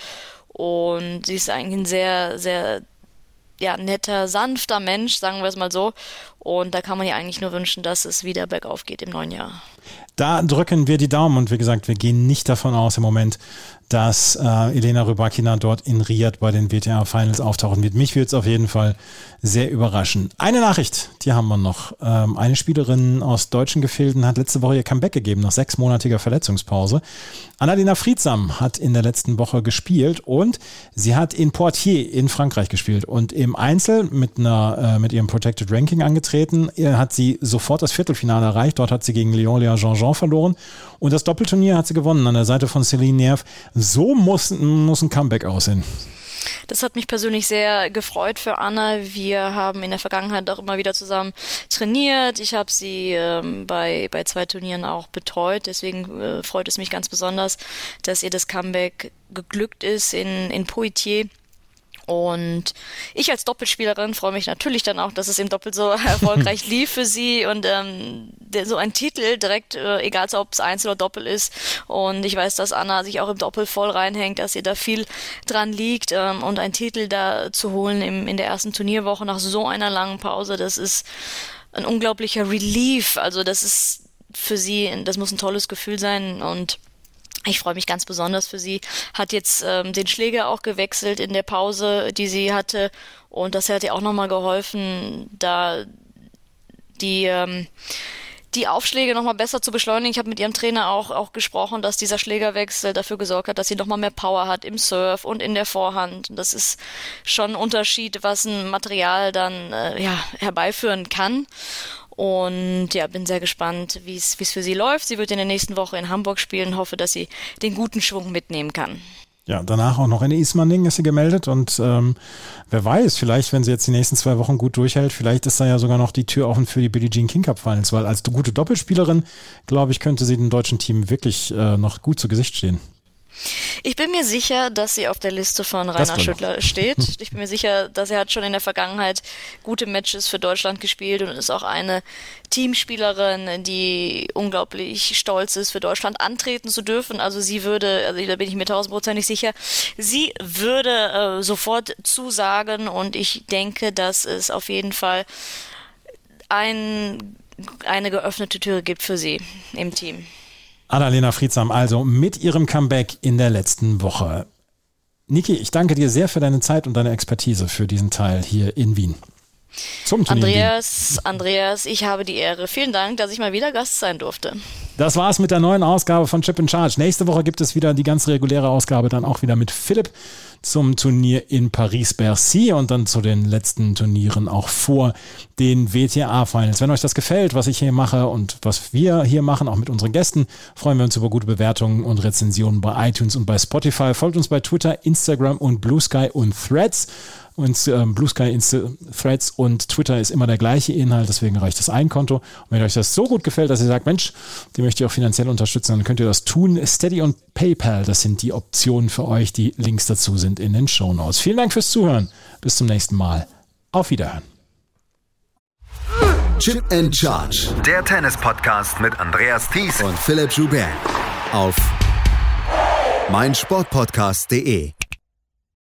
Und sie ist eigentlich ein sehr, sehr netter, sanfter Mensch, sagen wir es mal so. Und da kann man ja eigentlich nur wünschen, dass es wieder bergauf geht im neuen Jahr. Da drücken wir die Daumen und wie gesagt, wir gehen nicht davon aus im Moment, dass Elena Rybakina dort in Riyadh bei den WTA-Finals auftauchen wird. Mich würde es auf jeden Fall sehr überraschen. Eine Nachricht, die haben wir noch. Eine Spielerin aus deutschen Gefilden hat letzte Woche ihr Comeback gegeben, nach 6-monatiger Verletzungspause. Annalena Friedsam hat in der letzten Woche gespielt und sie hat in Poitiers in Frankreich gespielt und im Einzel mit ihrem Protected Ranking angetreten, hat sie sofort das Viertelfinale erreicht. Dort hat sie gegen Leolia Jean-Jean verloren und das Doppelturnier hat sie gewonnen an der Seite von Céline Nerv. So muss ein Comeback aussehen. Das hat mich persönlich sehr gefreut für Anna. Wir haben in der Vergangenheit auch immer wieder zusammen trainiert. Ich habe sie bei 2 Turnieren auch betreut. Deswegen freut es mich ganz besonders, dass ihr das Comeback geglückt ist in Poitiers. Und ich als Doppelspielerin freue mich natürlich dann auch, dass es im Doppel so erfolgreich lief für sie und so ein Titel direkt, egal ob es Einzel oder Doppel ist. Und ich weiß, dass Anna sich auch im Doppel voll reinhängt, dass ihr da viel dran liegt und einen Titel da zu holen in der ersten Turnierwoche nach so einer langen Pause, das ist ein unglaublicher Relief. Also das ist für sie, das muss ein tolles Gefühl sein und ich freue mich ganz besonders für sie. Hat jetzt den Schläger auch gewechselt in der Pause, die sie hatte. Und das hat ihr auch nochmal geholfen, da die Aufschläge nochmal besser zu beschleunigen. Ich habe mit ihrem Trainer auch gesprochen, dass dieser Schlägerwechsel dafür gesorgt hat, dass sie nochmal mehr Power hat im Serve und in der Vorhand. Und das ist schon ein Unterschied, was ein Material dann herbeiführen kann. Und ja, bin sehr gespannt, wie es für sie läuft. Sie wird in der nächsten Woche in Hamburg spielen, hoffe, dass sie den guten Schwung mitnehmen kann. Ja, danach auch noch in Ismaning ist sie gemeldet und wer weiß, vielleicht, wenn sie jetzt die nächsten 2 Wochen gut durchhält, vielleicht ist da ja sogar noch die Tür offen für die Billie Jean King Cup Finals, weil als gute Doppelspielerin, glaube ich, könnte sie dem deutschen Team wirklich noch gut zu Gesicht stehen. Ich bin mir sicher, dass sie auf der Liste von Rainer Schüttler steht. Ich bin mir sicher, dass er hat schon in der Vergangenheit gute Matches für Deutschland gespielt und ist auch eine Teamspielerin, die unglaublich stolz ist, für Deutschland antreten zu dürfen. Also da bin ich mir 1000%ig sicher, sie würde sofort zusagen und ich denke, dass es auf jeden Fall eine geöffnete Tür gibt für sie im Team. Annalena Friedsam also mit ihrem Comeback in der letzten Woche. Niki, ich danke dir sehr für deine Zeit und deine Expertise für diesen Teil hier in Wien. Zum Turnier Andreas, ich habe die Ehre. Vielen Dank, dass ich mal wieder Gast sein durfte. Das war's mit der neuen Ausgabe von Chip in Charge. Nächste Woche gibt es wieder die ganz reguläre Ausgabe, dann auch wieder mit Philipp zum Turnier in Paris-Bercy und dann zu den letzten Turnieren auch vor den WTA-Finals. Wenn euch das gefällt, was ich hier mache und was wir hier machen, auch mit unseren Gästen, freuen wir uns über gute Bewertungen und Rezensionen bei iTunes und bei Spotify. Folgt uns bei Twitter, Instagram und Blue Sky und Threads. Und Blue Sky, Threads und Twitter ist immer der gleiche Inhalt, deswegen reicht das ein Konto. Und wenn euch das so gut gefällt, dass ihr sagt, Mensch, die möchte ich auch finanziell unterstützen, dann könnt ihr das tun. Steady und PayPal, das sind die Optionen für euch. Die Links dazu sind in den Shownotes. Vielen Dank fürs Zuhören. Bis zum nächsten Mal. Auf Wiederhören. Chip and Charge. Der Tennis-Podcast mit Andreas Thies und Philipp Joubert. Auf meinsportpodcast.de